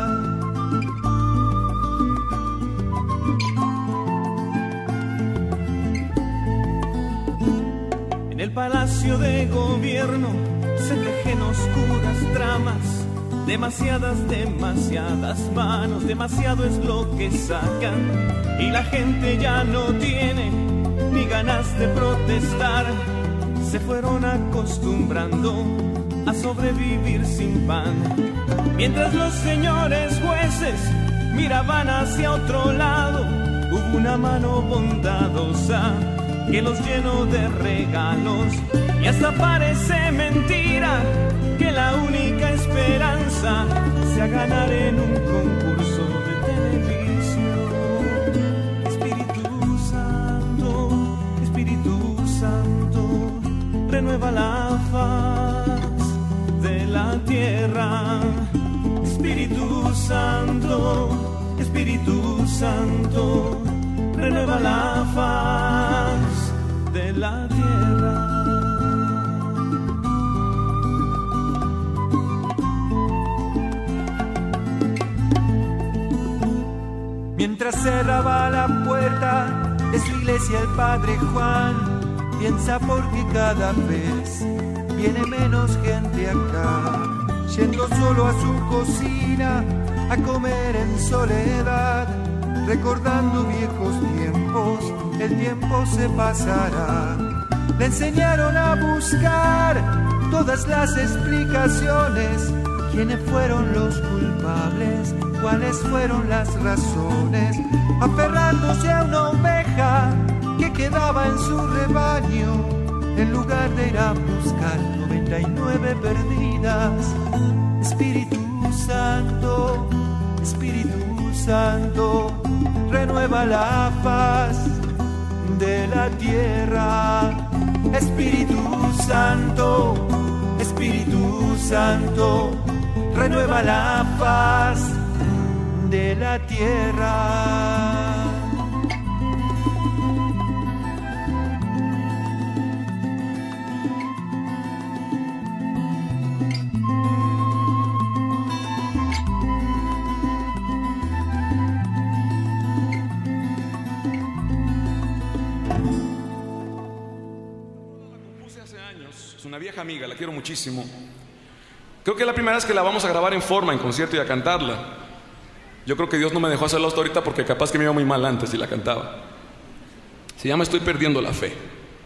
En el palacio de gobierno se tejen oscuras tramas, demasiadas manos, demasiado es lo que sacan, y la gente ya no tiene ni ganas de protestar. Se fueron acostumbrando a sobrevivir sin pan, mientras los señores jueces miraban hacia otro lado. Hubo una mano bondadosa que los llenó de regalos, y hasta parece mentira que la única esperanza sea ganar en un concurso de televisión. Espíritu Santo, Espíritu Santo, renueva la faz de la tierra. Espíritu Santo, Espíritu Santo, renueva la faz de la tierra. Mientras cerraba la puerta de su iglesia el padre Juan, piensa porque cada vez viene menos gente acá, yendo solo a su cocina a comer en soledad, recordando viejos tiempos, el tiempo se pasará. Le enseñaron a buscar todas las explicaciones, quiénes fueron los culpables, cuáles fueron las razones, aferrándose a una oveja que quedaba en su rebaño, en lugar de ir a buscar 99 perdidas. Espíritu Santo, Espíritu Santo, renueva la faz de la tierra. Espíritu Santo, renueva la faz de la tierra. Una vieja amiga, la quiero muchísimo. Creo que es la primera vez que la vamos a grabar en forma, en concierto, y a cantarla. Yo creo que Dios no me dejó hacerlo hasta ahorita porque capaz que me iba muy mal antes si la cantaba. Se llama Estoy perdiendo la fe.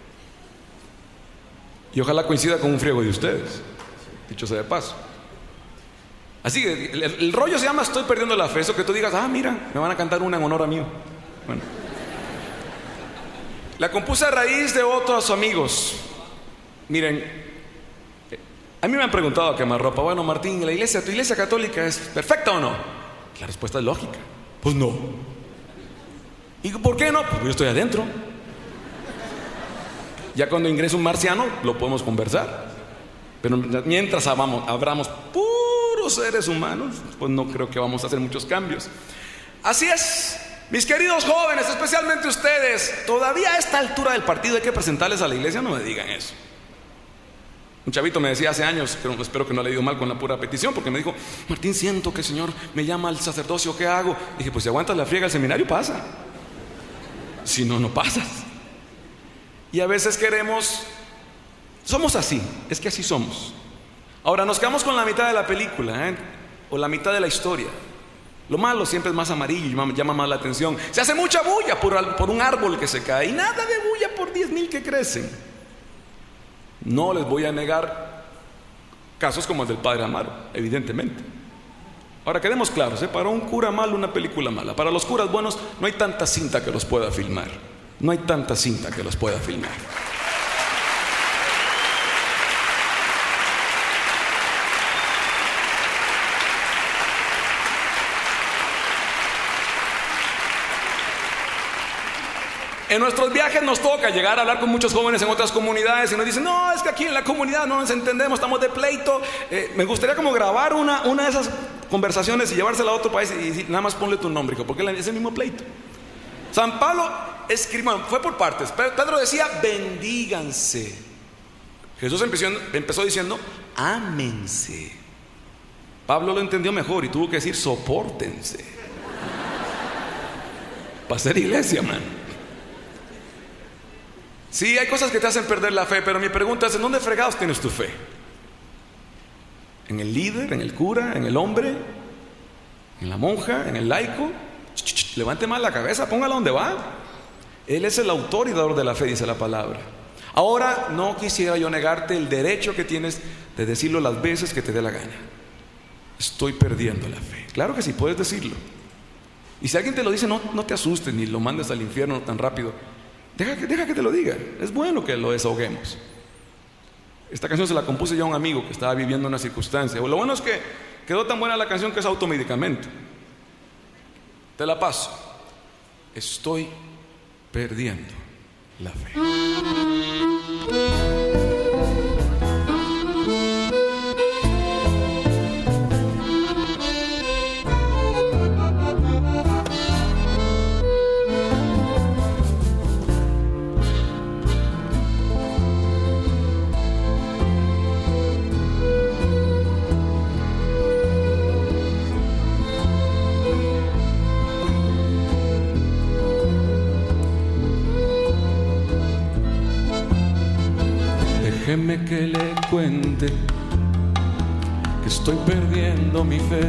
Y ojalá coincida con un friego de ustedes, dicho sea de paso. Así que el rollo se llama Estoy perdiendo la fe. Eso que tú digas, mira, me van a cantar una en honor a mí. Bueno, la compuse a raíz de otros amigos. Miren, a mí me han preguntado a quemarropa, bueno, Martín, ¿tu iglesia católica es perfecta o no? La respuesta es lógica. Pues no. ¿Y por qué no? Pues yo estoy adentro. Ya cuando ingrese un marciano, lo podemos conversar. Pero mientras abramos puros seres humanos, pues no creo que vamos a hacer muchos cambios. Así es, mis queridos jóvenes, especialmente ustedes, todavía a esta altura del partido hay que presentarles a la iglesia, no me digan eso. Un chavito me decía hace años, pero espero que no le haya ido mal con la pura petición, porque me dijo, Martín, siento que el Señor me llama al sacerdocio, ¿qué hago? Dije, pues si aguantas la friega al seminario, pasa. Si no, no pasas. Y a veces somos así, es que así somos. Ahora nos quedamos con la mitad de la película, o la mitad de la historia. Lo malo siempre es más amarillo y llama más la atención. Se hace mucha bulla por un árbol que se cae y nada de bulla por 10,000 que crecen. No les voy a negar casos como el del padre Amaro, evidentemente. Ahora quedemos claros, para un cura malo una película mala. Para los curas buenos no hay tanta cinta que los pueda filmar. No hay tanta cinta que los pueda filmar. En nuestros viajes nos toca llegar a hablar con muchos jóvenes en otras comunidades y nos dicen, no, es que aquí en la comunidad no nos entendemos, estamos de pleito. Me gustaría como grabar una de esas conversaciones y llevársela a otro país y decir, nada más ponle tu nombre, hijo, porque es el mismo pleito. San Pablo fue por partes. Pedro decía, bendíganse. Jesús empezó diciendo, ámense. Pablo lo entendió mejor y tuvo que decir, sopórtense. Para ser iglesia, man. Sí, hay cosas que te hacen perder la fe, pero mi pregunta es, ¿en dónde fregados tienes tu fe? ¿En el líder, en el cura, en el hombre, en la monja, en el laico? Levante más la cabeza, póngala donde va. Él es el autor y dador de la fe, dice la palabra. Ahora, no quisiera yo negarte el derecho que tienes de decirlo las veces que te dé la gana. Estoy perdiendo la fe. Claro que sí, puedes decirlo. Y si alguien te lo dice, no te asustes ni lo mandes al infierno tan rápido. Deja que te lo diga. Es bueno que lo desahoguemos. Esta canción se la compuse yo a un amigo que estaba viviendo una circunstancia. Lo bueno es que quedó tan buena la canción que es automedicamento. Te la paso. Estoy perdiendo la fe. Déjeme que le cuente que estoy perdiendo mi fe.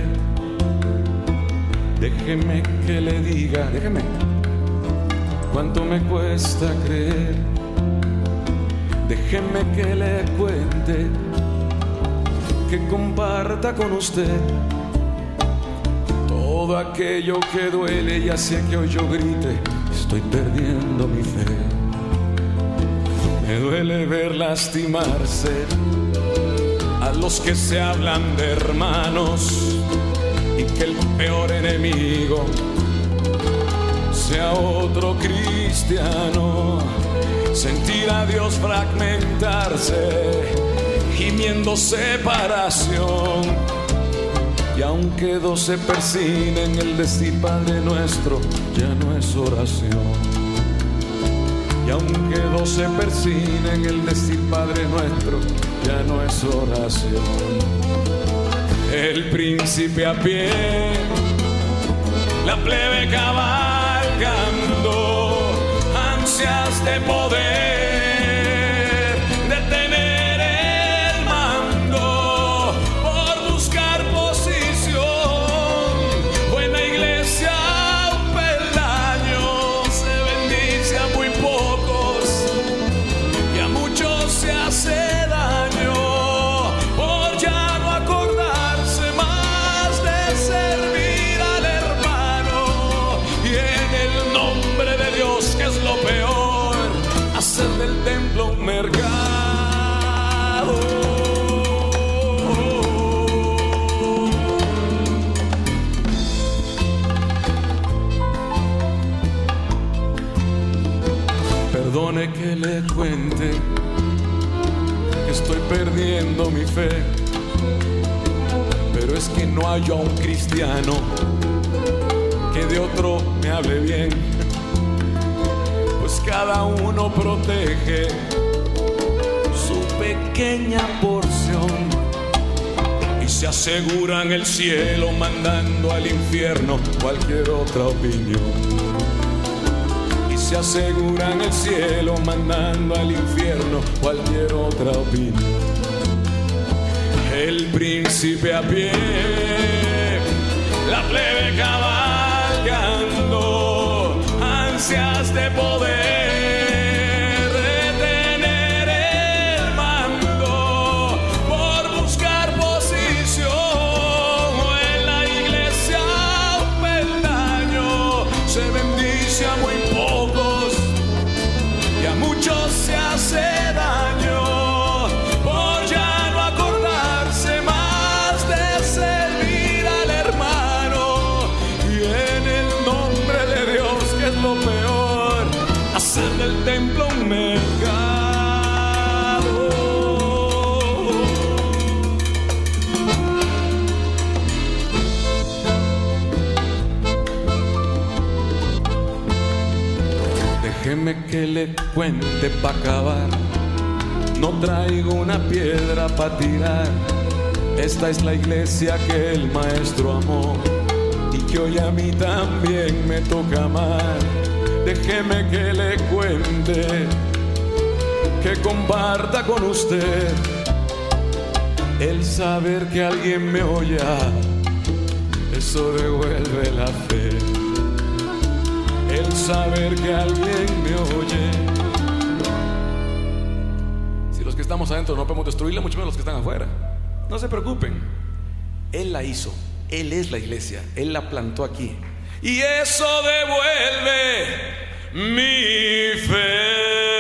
Déjeme que le diga, cuánto me cuesta creer. Déjeme que le cuente, que comparta con usted todo aquello que duele y hace que hoy yo grite, estoy perdiendo mi fe. Me duele ver lastimarse a los que se hablan de hermanos y que el peor enemigo sea otro cristiano, sentir a Dios fragmentarse, gimiendo separación. Y aunque dos se persinen, el decir Padre Nuestro ya no es oración. Y aunque dos se persinen, el decir Padre Nuestro ya no es oración. El príncipe a pie, la plebe cabalgando, ansias de poder, de tener el mando, por buscar posición. Buena iglesia, un peldaño, se bendice a muy pocos y a muchos se hace daño, por ya no acordarse más de servir al hermano. Y en el nombre de Dios, que es lo peor, hacer del templo un mercado. Perdone que le cuente que estoy perdiendo mi fe, pero es que no hallo a un cristiano que de otro me hable bien. Pues cada uno protege su pequeña porción y se aseguran el cielo mandando al infierno cualquier otra opinión. Y se aseguran el cielo mandando al infierno cualquier otra opinión. El príncipe a pie, la plebe cabalgando, ansias de poder, de tener el mando, por buscar posición. En la iglesia un peldaño, se bendice a muy pocos y a muchos se hace daño, por ya no acordarse más de servir al hermano. Y en el nombre de Dios, que es lo peor, hacer del templo un mercado. Déjeme que le cuente pa' acabar, no traigo una piedra pa' tirar. Esta es la iglesia que el maestro amó y que hoy a mí también me toca amar. Déjeme que le cuente, que comparta con usted el saber que alguien me oye. Eso devuelve la fe. El saber que alguien me oye. Si los que estamos adentro no podemos destruirla, mucho menos los que están afuera. No se preocupen. Él la hizo. Él es la iglesia. Él la plantó aquí. Y eso devuelve mi fe.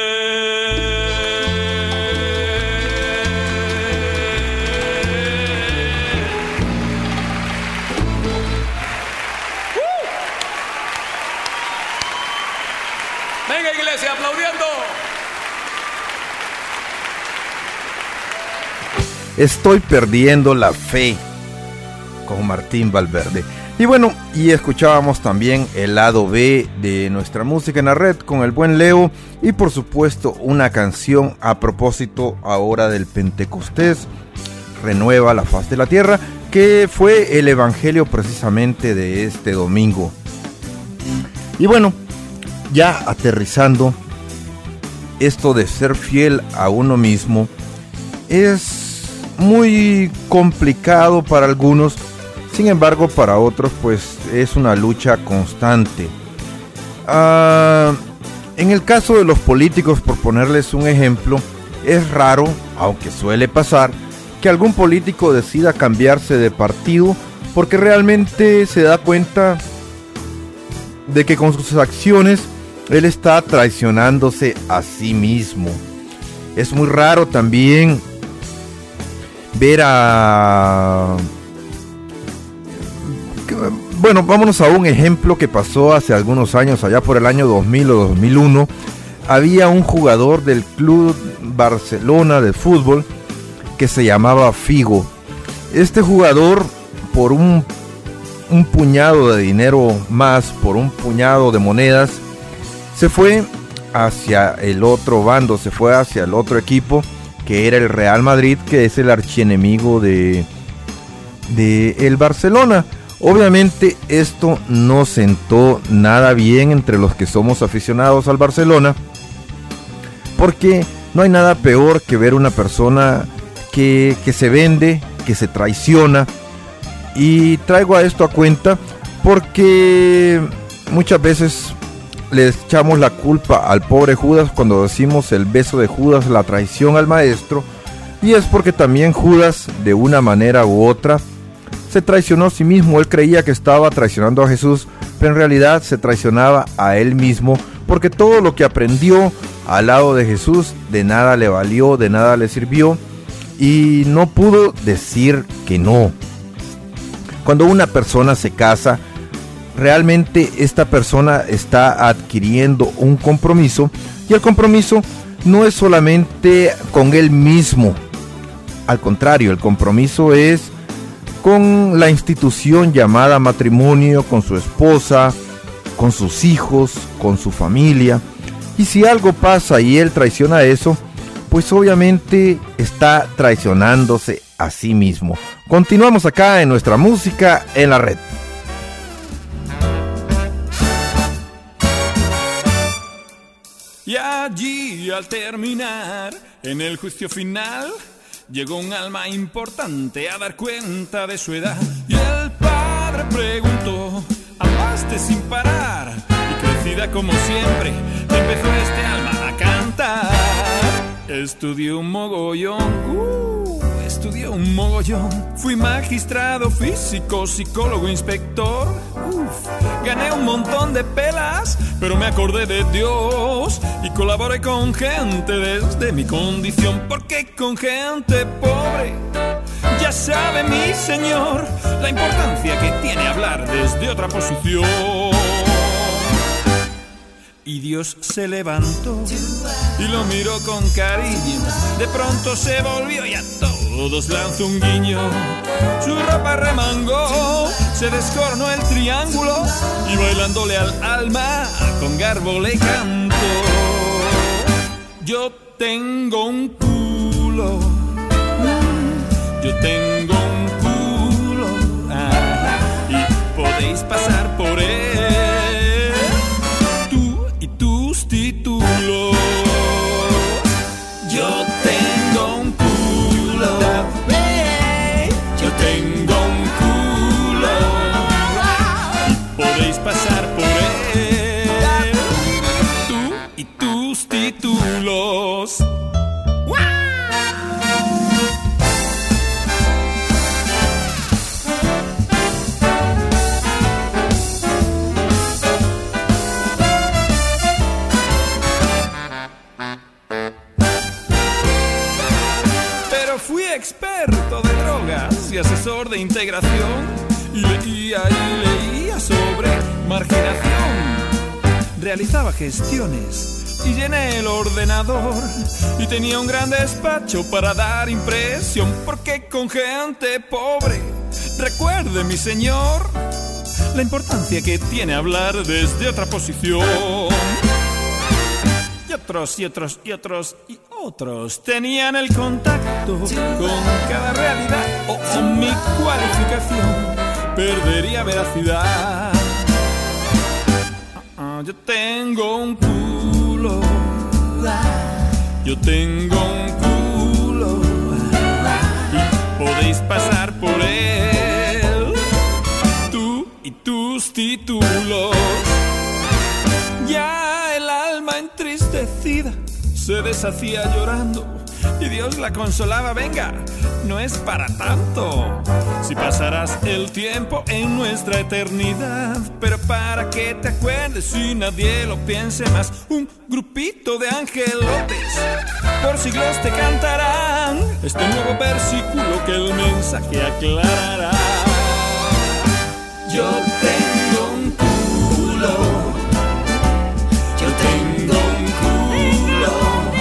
Venga, iglesia, aplaudiendo. Estoy perdiendo la fe, con Martín Valverde. Y bueno, y escuchábamos también el lado B de nuestra música en la red con el buen Leo, y por supuesto una canción a propósito ahora del Pentecostés, Renueva la faz de la tierra, que fue el evangelio precisamente de este domingo. Y bueno, ya aterrizando, esto de ser fiel a uno mismo es muy complicado para algunos. Sin embargo, para otros pues es una lucha constante. En el caso de los políticos, por ponerles un ejemplo, es raro, aunque suele pasar, que algún político decida cambiarse de partido porque realmente se da cuenta de que con sus acciones él está traicionándose a sí mismo. Es muy raro también ver Bueno, vámonos a un ejemplo que pasó hace algunos años, allá por el año 2000 o 2001. Había un jugador del Club Barcelona de fútbol que se llamaba Figo. Este jugador, por un puñado de dinero más, por un puñado de monedas, se fue hacia el otro bando, se fue hacia el otro equipo, que era el Real Madrid, que es el archienemigo de el Barcelona. Obviamente esto no sentó nada bien entre los que somos aficionados al Barcelona, porque no hay nada peor que ver una persona que se vende, que se traiciona. Y traigo a esto a cuenta porque muchas veces le echamos la culpa al pobre Judas cuando decimos el beso de Judas, la traición al maestro, y es porque también Judas, de una manera u otra, se traicionó a sí mismo. Él creía que estaba traicionando a Jesús, pero en realidad se traicionaba a él mismo, porque todo lo que aprendió al lado de Jesús de nada le valió, de nada le sirvió, y no pudo decir que no. Cuando una persona se casa, realmente esta persona está adquiriendo un compromiso, y el compromiso no es solamente con él mismo. Al contrario, el compromiso es con la institución llamada matrimonio, con su esposa, con sus hijos, con su familia. Y si algo pasa y él traiciona eso, pues obviamente está traicionándose a sí mismo. Continuamos acá en nuestra música en la red. Y allí al terminar, en el juicio final, llegó un alma importante a dar cuenta de su edad. Y el padre preguntó: ¿amaste sin parar? Y crecida como siempre, empezó este alma a cantar. Estudié un mogollón, estudié un mogollón. Fui magistrado, físico, psicólogo, inspector. Gané un montón de pelas, pero me acordé de Dios y colaboré con gente desde mi condición, porque con gente pobre, ya sabe mi señor, la importancia que tiene hablar desde otra posición. Y Dios se levantó y lo miró con cariño. De pronto se volvió y a todos lanzó un guiño. Su ropa remangó, se descornó el triángulo y bailándole al alma con garbo le cantó: yo tengo un culo, yo tengo un culo, y podéis pasar por él. Títulos. Yo tengo un culo, yo tengo un culo, y podéis pasar por él, tú y tus títulos. Experto de drogas y asesor de integración, y leía sobre marginación. Realizaba gestiones y llené el ordenador, y tenía un gran despacho para dar impresión, porque con gente pobre, recuerde mi señor, la importancia que tiene hablar desde otra posición. Y otros, y otros, y otros, y otros tenían el contacto con cada realidad, o mi cualificación perdería veracidad. Yo tengo un culo, yo tengo un culo, y podéis pasar por él, tú y tus títulos. Ya el alma entristecida se deshacía llorando, y Dios la consolaba: venga, no es para tanto, si pasarás el tiempo en nuestra eternidad. Pero para que te acuerdes y nadie lo piense más, un grupito de angelotes por siglos te cantarán este nuevo versículo que el mensaje aclarará. Yo tengo un culo, yo tengo un culo,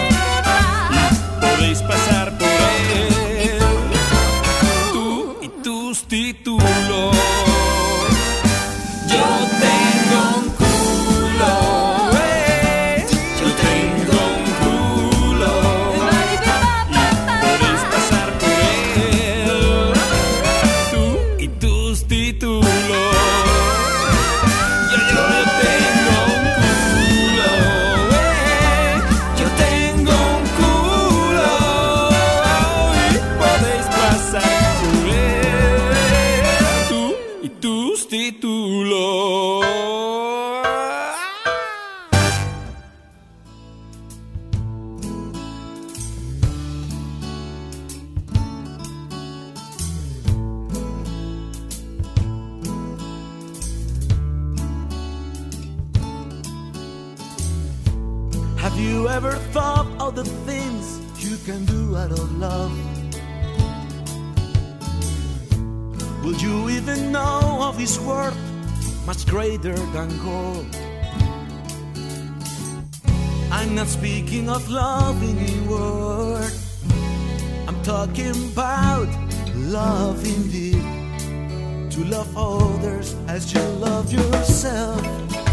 podéis pasar por él, tú y tus títulos. yo tengo un culo, yo tengo un culo, Podéis pasar por él, tú y tus títulos. Yo tengo un culo, yo tengo un culo, y podéis pasar por él, tú y tus títulos. Have you ever thought of the things you can do out of love? Will you even know of his worth, much greater than gold? I'm not speaking of loving in word, I'm talking about love indeed. To love others as you love yourself.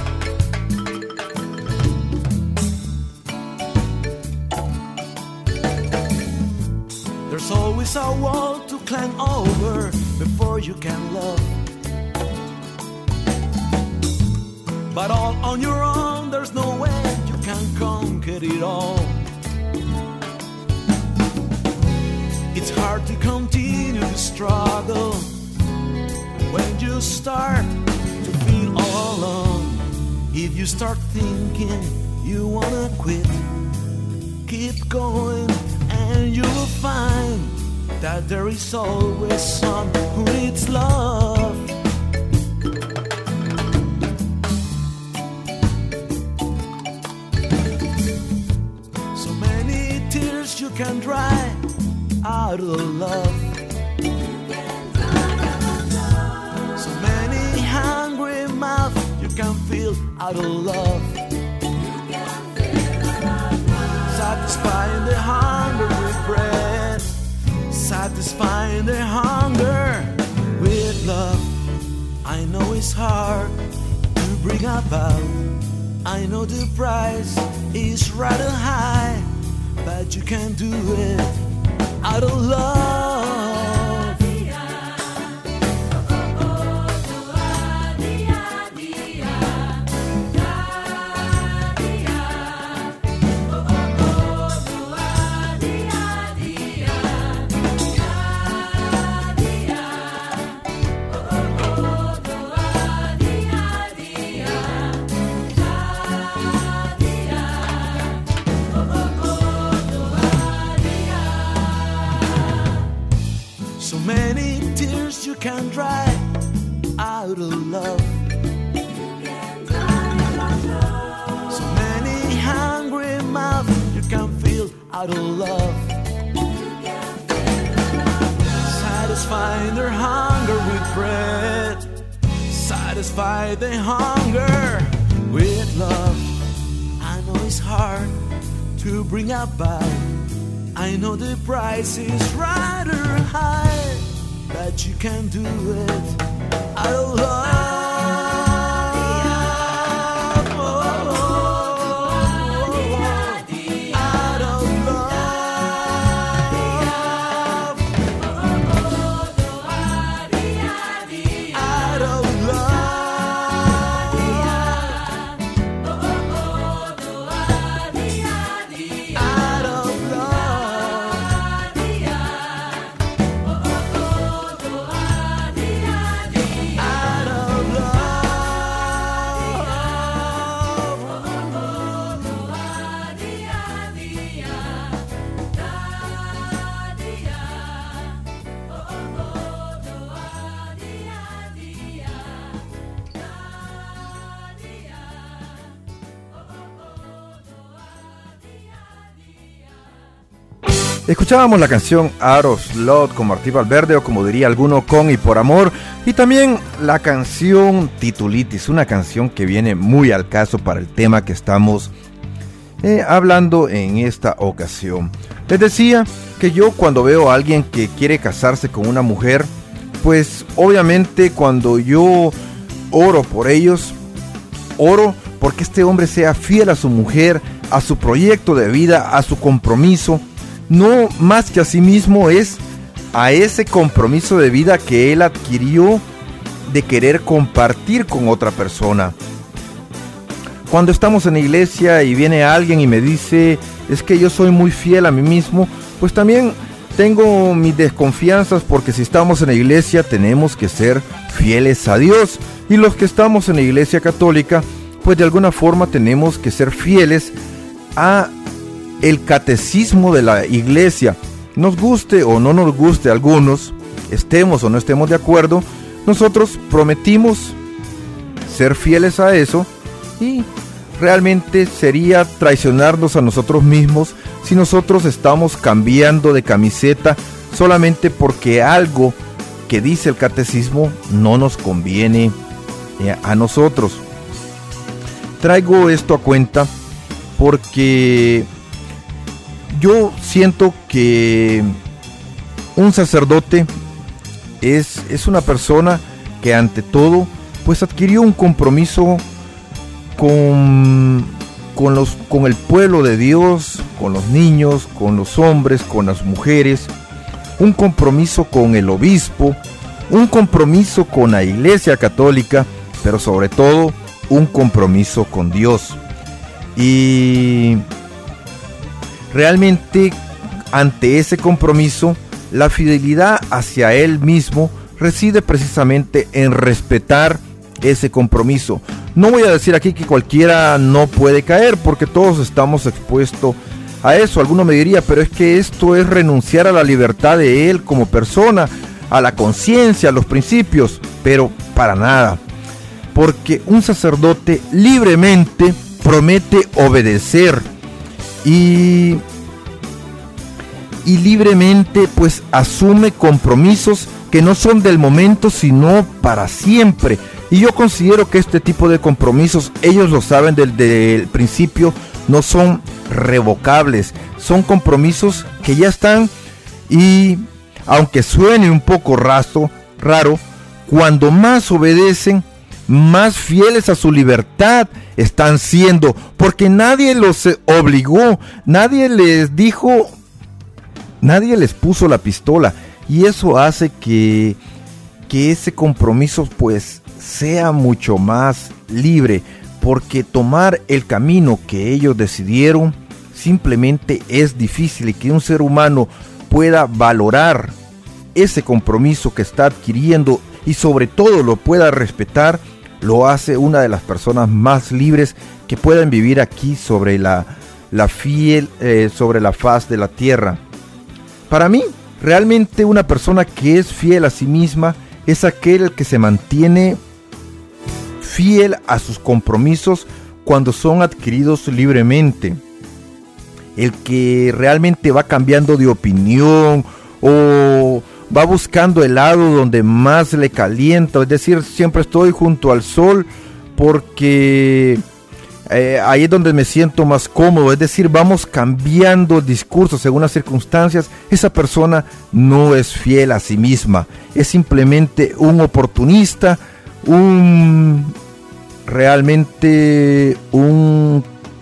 There's always a wall to climb over before you can love. But all on your own, there's no way you can conquer it all. It's hard to continue the struggle when you start to feel all alone. If you start thinking you wanna quit, keep going and you will find that there is always someone who needs love. So many tears you can dry out of love. So many hungry mouths you can fill out of love. Satisfying the hunger with bread, satisfying the hunger with love. I know it's hard to bring about, I know the price is rather high, but you can do it out of love. So many tears you can dry out of love. So many hungry mouths you can fill out of love. Satisfying their hunger with bread, satisfy their hunger with love. I know it's hard to bring about, I know the price is rather high, but you can do it out of love. Out of love. Out of love. Escuchábamos la canción Out of Slot con Martí Valverde, o como diría alguno, Con y por amor, y también la canción Titulitis, una canción que viene muy al caso para el tema que estamos hablando en esta ocasión. Les decía que yo, cuando veo a alguien que quiere casarse con una mujer, pues obviamente cuando yo oro por ellos, oro porque este hombre sea fiel a su mujer, a su proyecto de vida, a su compromiso, no más que a sí mismo, es a ese compromiso de vida que él adquirió de querer compartir con otra persona. Cuando estamos en la iglesia y viene alguien y me dice, es que yo soy muy fiel a mí mismo, pues también tengo mis desconfianzas, porque si estamos en la iglesia tenemos que ser fieles a Dios, y los que estamos en la iglesia católica, pues de alguna forma tenemos que ser fieles a el catecismo de la iglesia. Nos guste o no nos guste a algunos, estemos o no estemos de acuerdo, nosotros prometimos ser fieles a eso, y realmente sería traicionarnos a nosotros mismos si nosotros estamos cambiando de camiseta solamente porque algo que dice el catecismo no nos conviene a nosotros. Traigo esto a cuenta porque yo siento que un sacerdote es una persona que ante todo pues adquirió un compromiso con el pueblo de Dios, con los niños, con los hombres, con las mujeres, un compromiso con el obispo, un compromiso con la Iglesia Católica, pero sobre todo un compromiso con Dios. Y realmente ante ese compromiso, la fidelidad hacia él mismo reside precisamente en respetar ese compromiso. No voy a decir aquí que cualquiera no puede caer, porque todos estamos expuestos a eso. Alguno me diría, pero es que esto es renunciar a la libertad de él como persona, a la conciencia, a los principios, pero para nada, porque un sacerdote libremente promete obedecer y libremente pues asume compromisos que no son del momento sino para siempre. Y yo considero que este tipo de compromisos, ellos lo saben desde el principio, no son revocables, son compromisos que ya están, y aunque suene un poco raro, cuando más obedecen, más fieles a su libertad están siendo, porque nadie los obligó, nadie les dijo, nadie les puso la pistola, y eso hace que ese compromiso pues sea mucho más libre, porque tomar el camino que ellos decidieron simplemente es difícil, y que un ser humano pueda valorar ese compromiso que está adquiriendo y sobre todo lo pueda respetar, lo hace una de las personas más libres que puedan vivir aquí sobre la faz de la tierra. Para mí, realmente una persona que es fiel a sí misma es aquel que se mantiene fiel a sus compromisos cuando son adquiridos libremente. El que realmente va cambiando de opinión o va buscando el lado donde más le calienta, es decir, siempre estoy junto al sol porque ahí es donde me siento más cómodo, es decir, vamos cambiando el discurso según las circunstancias. Esa persona no es fiel a sí misma, es simplemente un oportunista, realmente un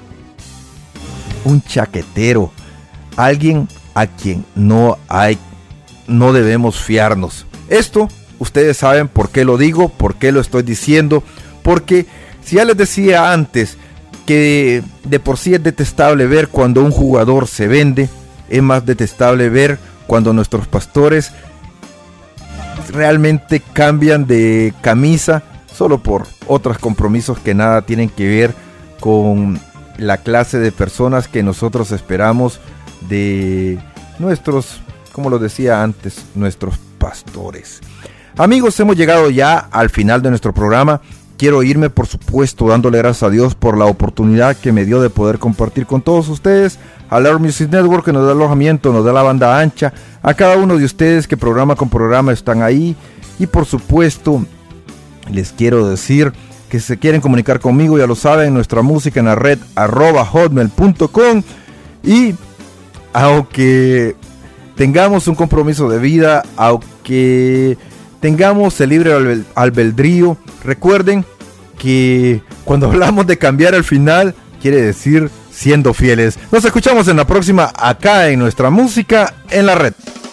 chaquetero, alguien a quien no debemos fiarnos. Esto ustedes saben por qué lo digo, por qué lo estoy diciendo, porque si ya les decía antes que de por sí es detestable ver cuando un jugador se vende, es más detestable ver cuando nuestros pastores realmente cambian de camisa solo por otros compromisos que nada tienen que ver con la clase de personas que nosotros esperamos de nuestros, como lo decía antes, nuestros pastores. Amigos, hemos llegado ya al final de nuestro programa. quiero irme, por supuesto, dándole gracias a Dios por la oportunidad que me dio de poder compartir con todos ustedes, al Earth Music Network, que nos da alojamiento, nos da la banda ancha, a cada uno de ustedes que programa con programa están ahí, y por supuesto, les quiero decir que si se quieren comunicar conmigo, ya lo saben, nuestra música en la red @hotmail.com, y aunque tengamos un compromiso de vida, aunque tengamos el libre albedrío, recuerden que cuando hablamos de cambiar al final, quiere decir siendo fieles. Nos escuchamos en la próxima, acá en nuestra música en la red.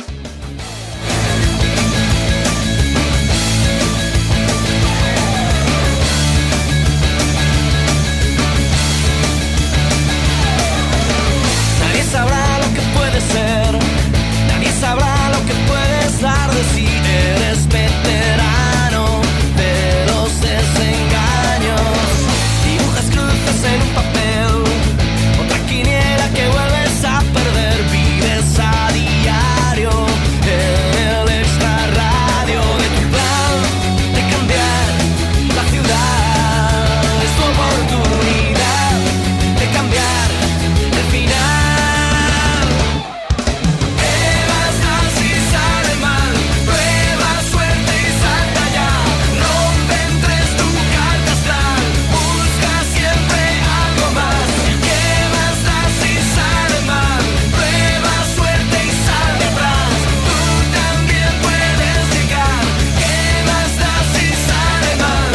Nadie sabrá lo que puede ser, nadie sabrá lo que puedes dar de si eres veterano de los desengaños. Dibujas cruces en un papel, otra quiniela que vuelves a perder. Vives a diario en el extra radio de tu plan de cambiar la ciudad. Es tu oportunidad de cambiar el final. ¿Qué más da si sale mal? Prueba suerte y salta ya. Rompe en tres tu carta astral. Busca siempre algo más. ¿Qué más da si sale mal? Prueba suerte y sal de atrás. Tú también puedes llegar. ¿Qué más da si sale mal?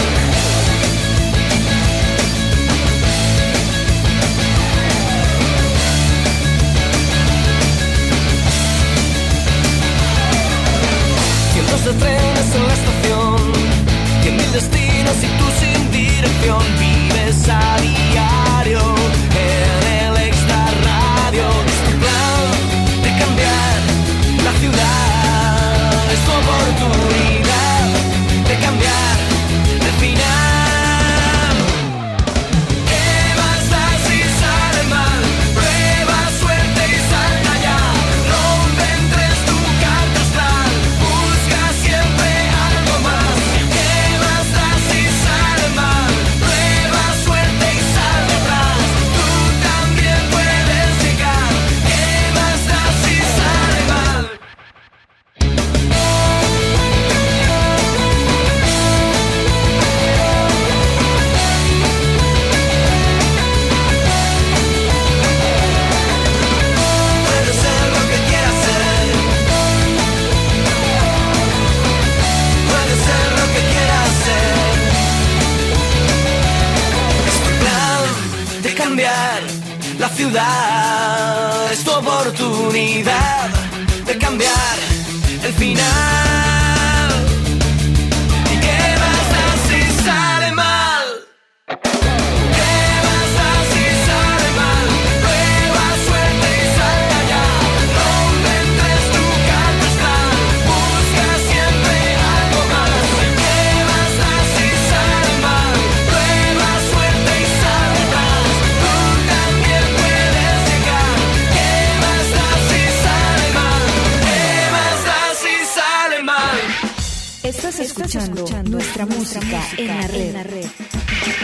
Cientos de trenes en la estación, 100.000 destinos y tú sin dirección. Vives a diario en el extra radio. Es tu plan de cambiar la ciudad. Es tu oportunidad de cambiar el final. ¿Qué más da si sale mal? Prueba suerte y salta ya. Rompe en tres tu carta astral. Busca siempre algo más. ¿Qué más da si sale mal? Prueba suerte y sal de atrás. Tú también puedes llegar. ¿Qué más da si sale mal? Puede ser lo que quieras ser. Puede ser lo que quieras ser. Es tu plan de cambiar la ciudad. Es tu oportunidad de cambiar el final. ¿Y qué más da si sale mal? ¿Qué más da si sale mal? Prueba suerte y salta ya. Rompe en tres tu carta astral. Busca siempre algo más. ¿Qué más da si sale mal? Prueba suerte y sal de atrás. Tú también puedes llegar. ¿Qué más da si sale mal? ¿Qué más da si sale mal? Estás escuchando nuestra música en la red.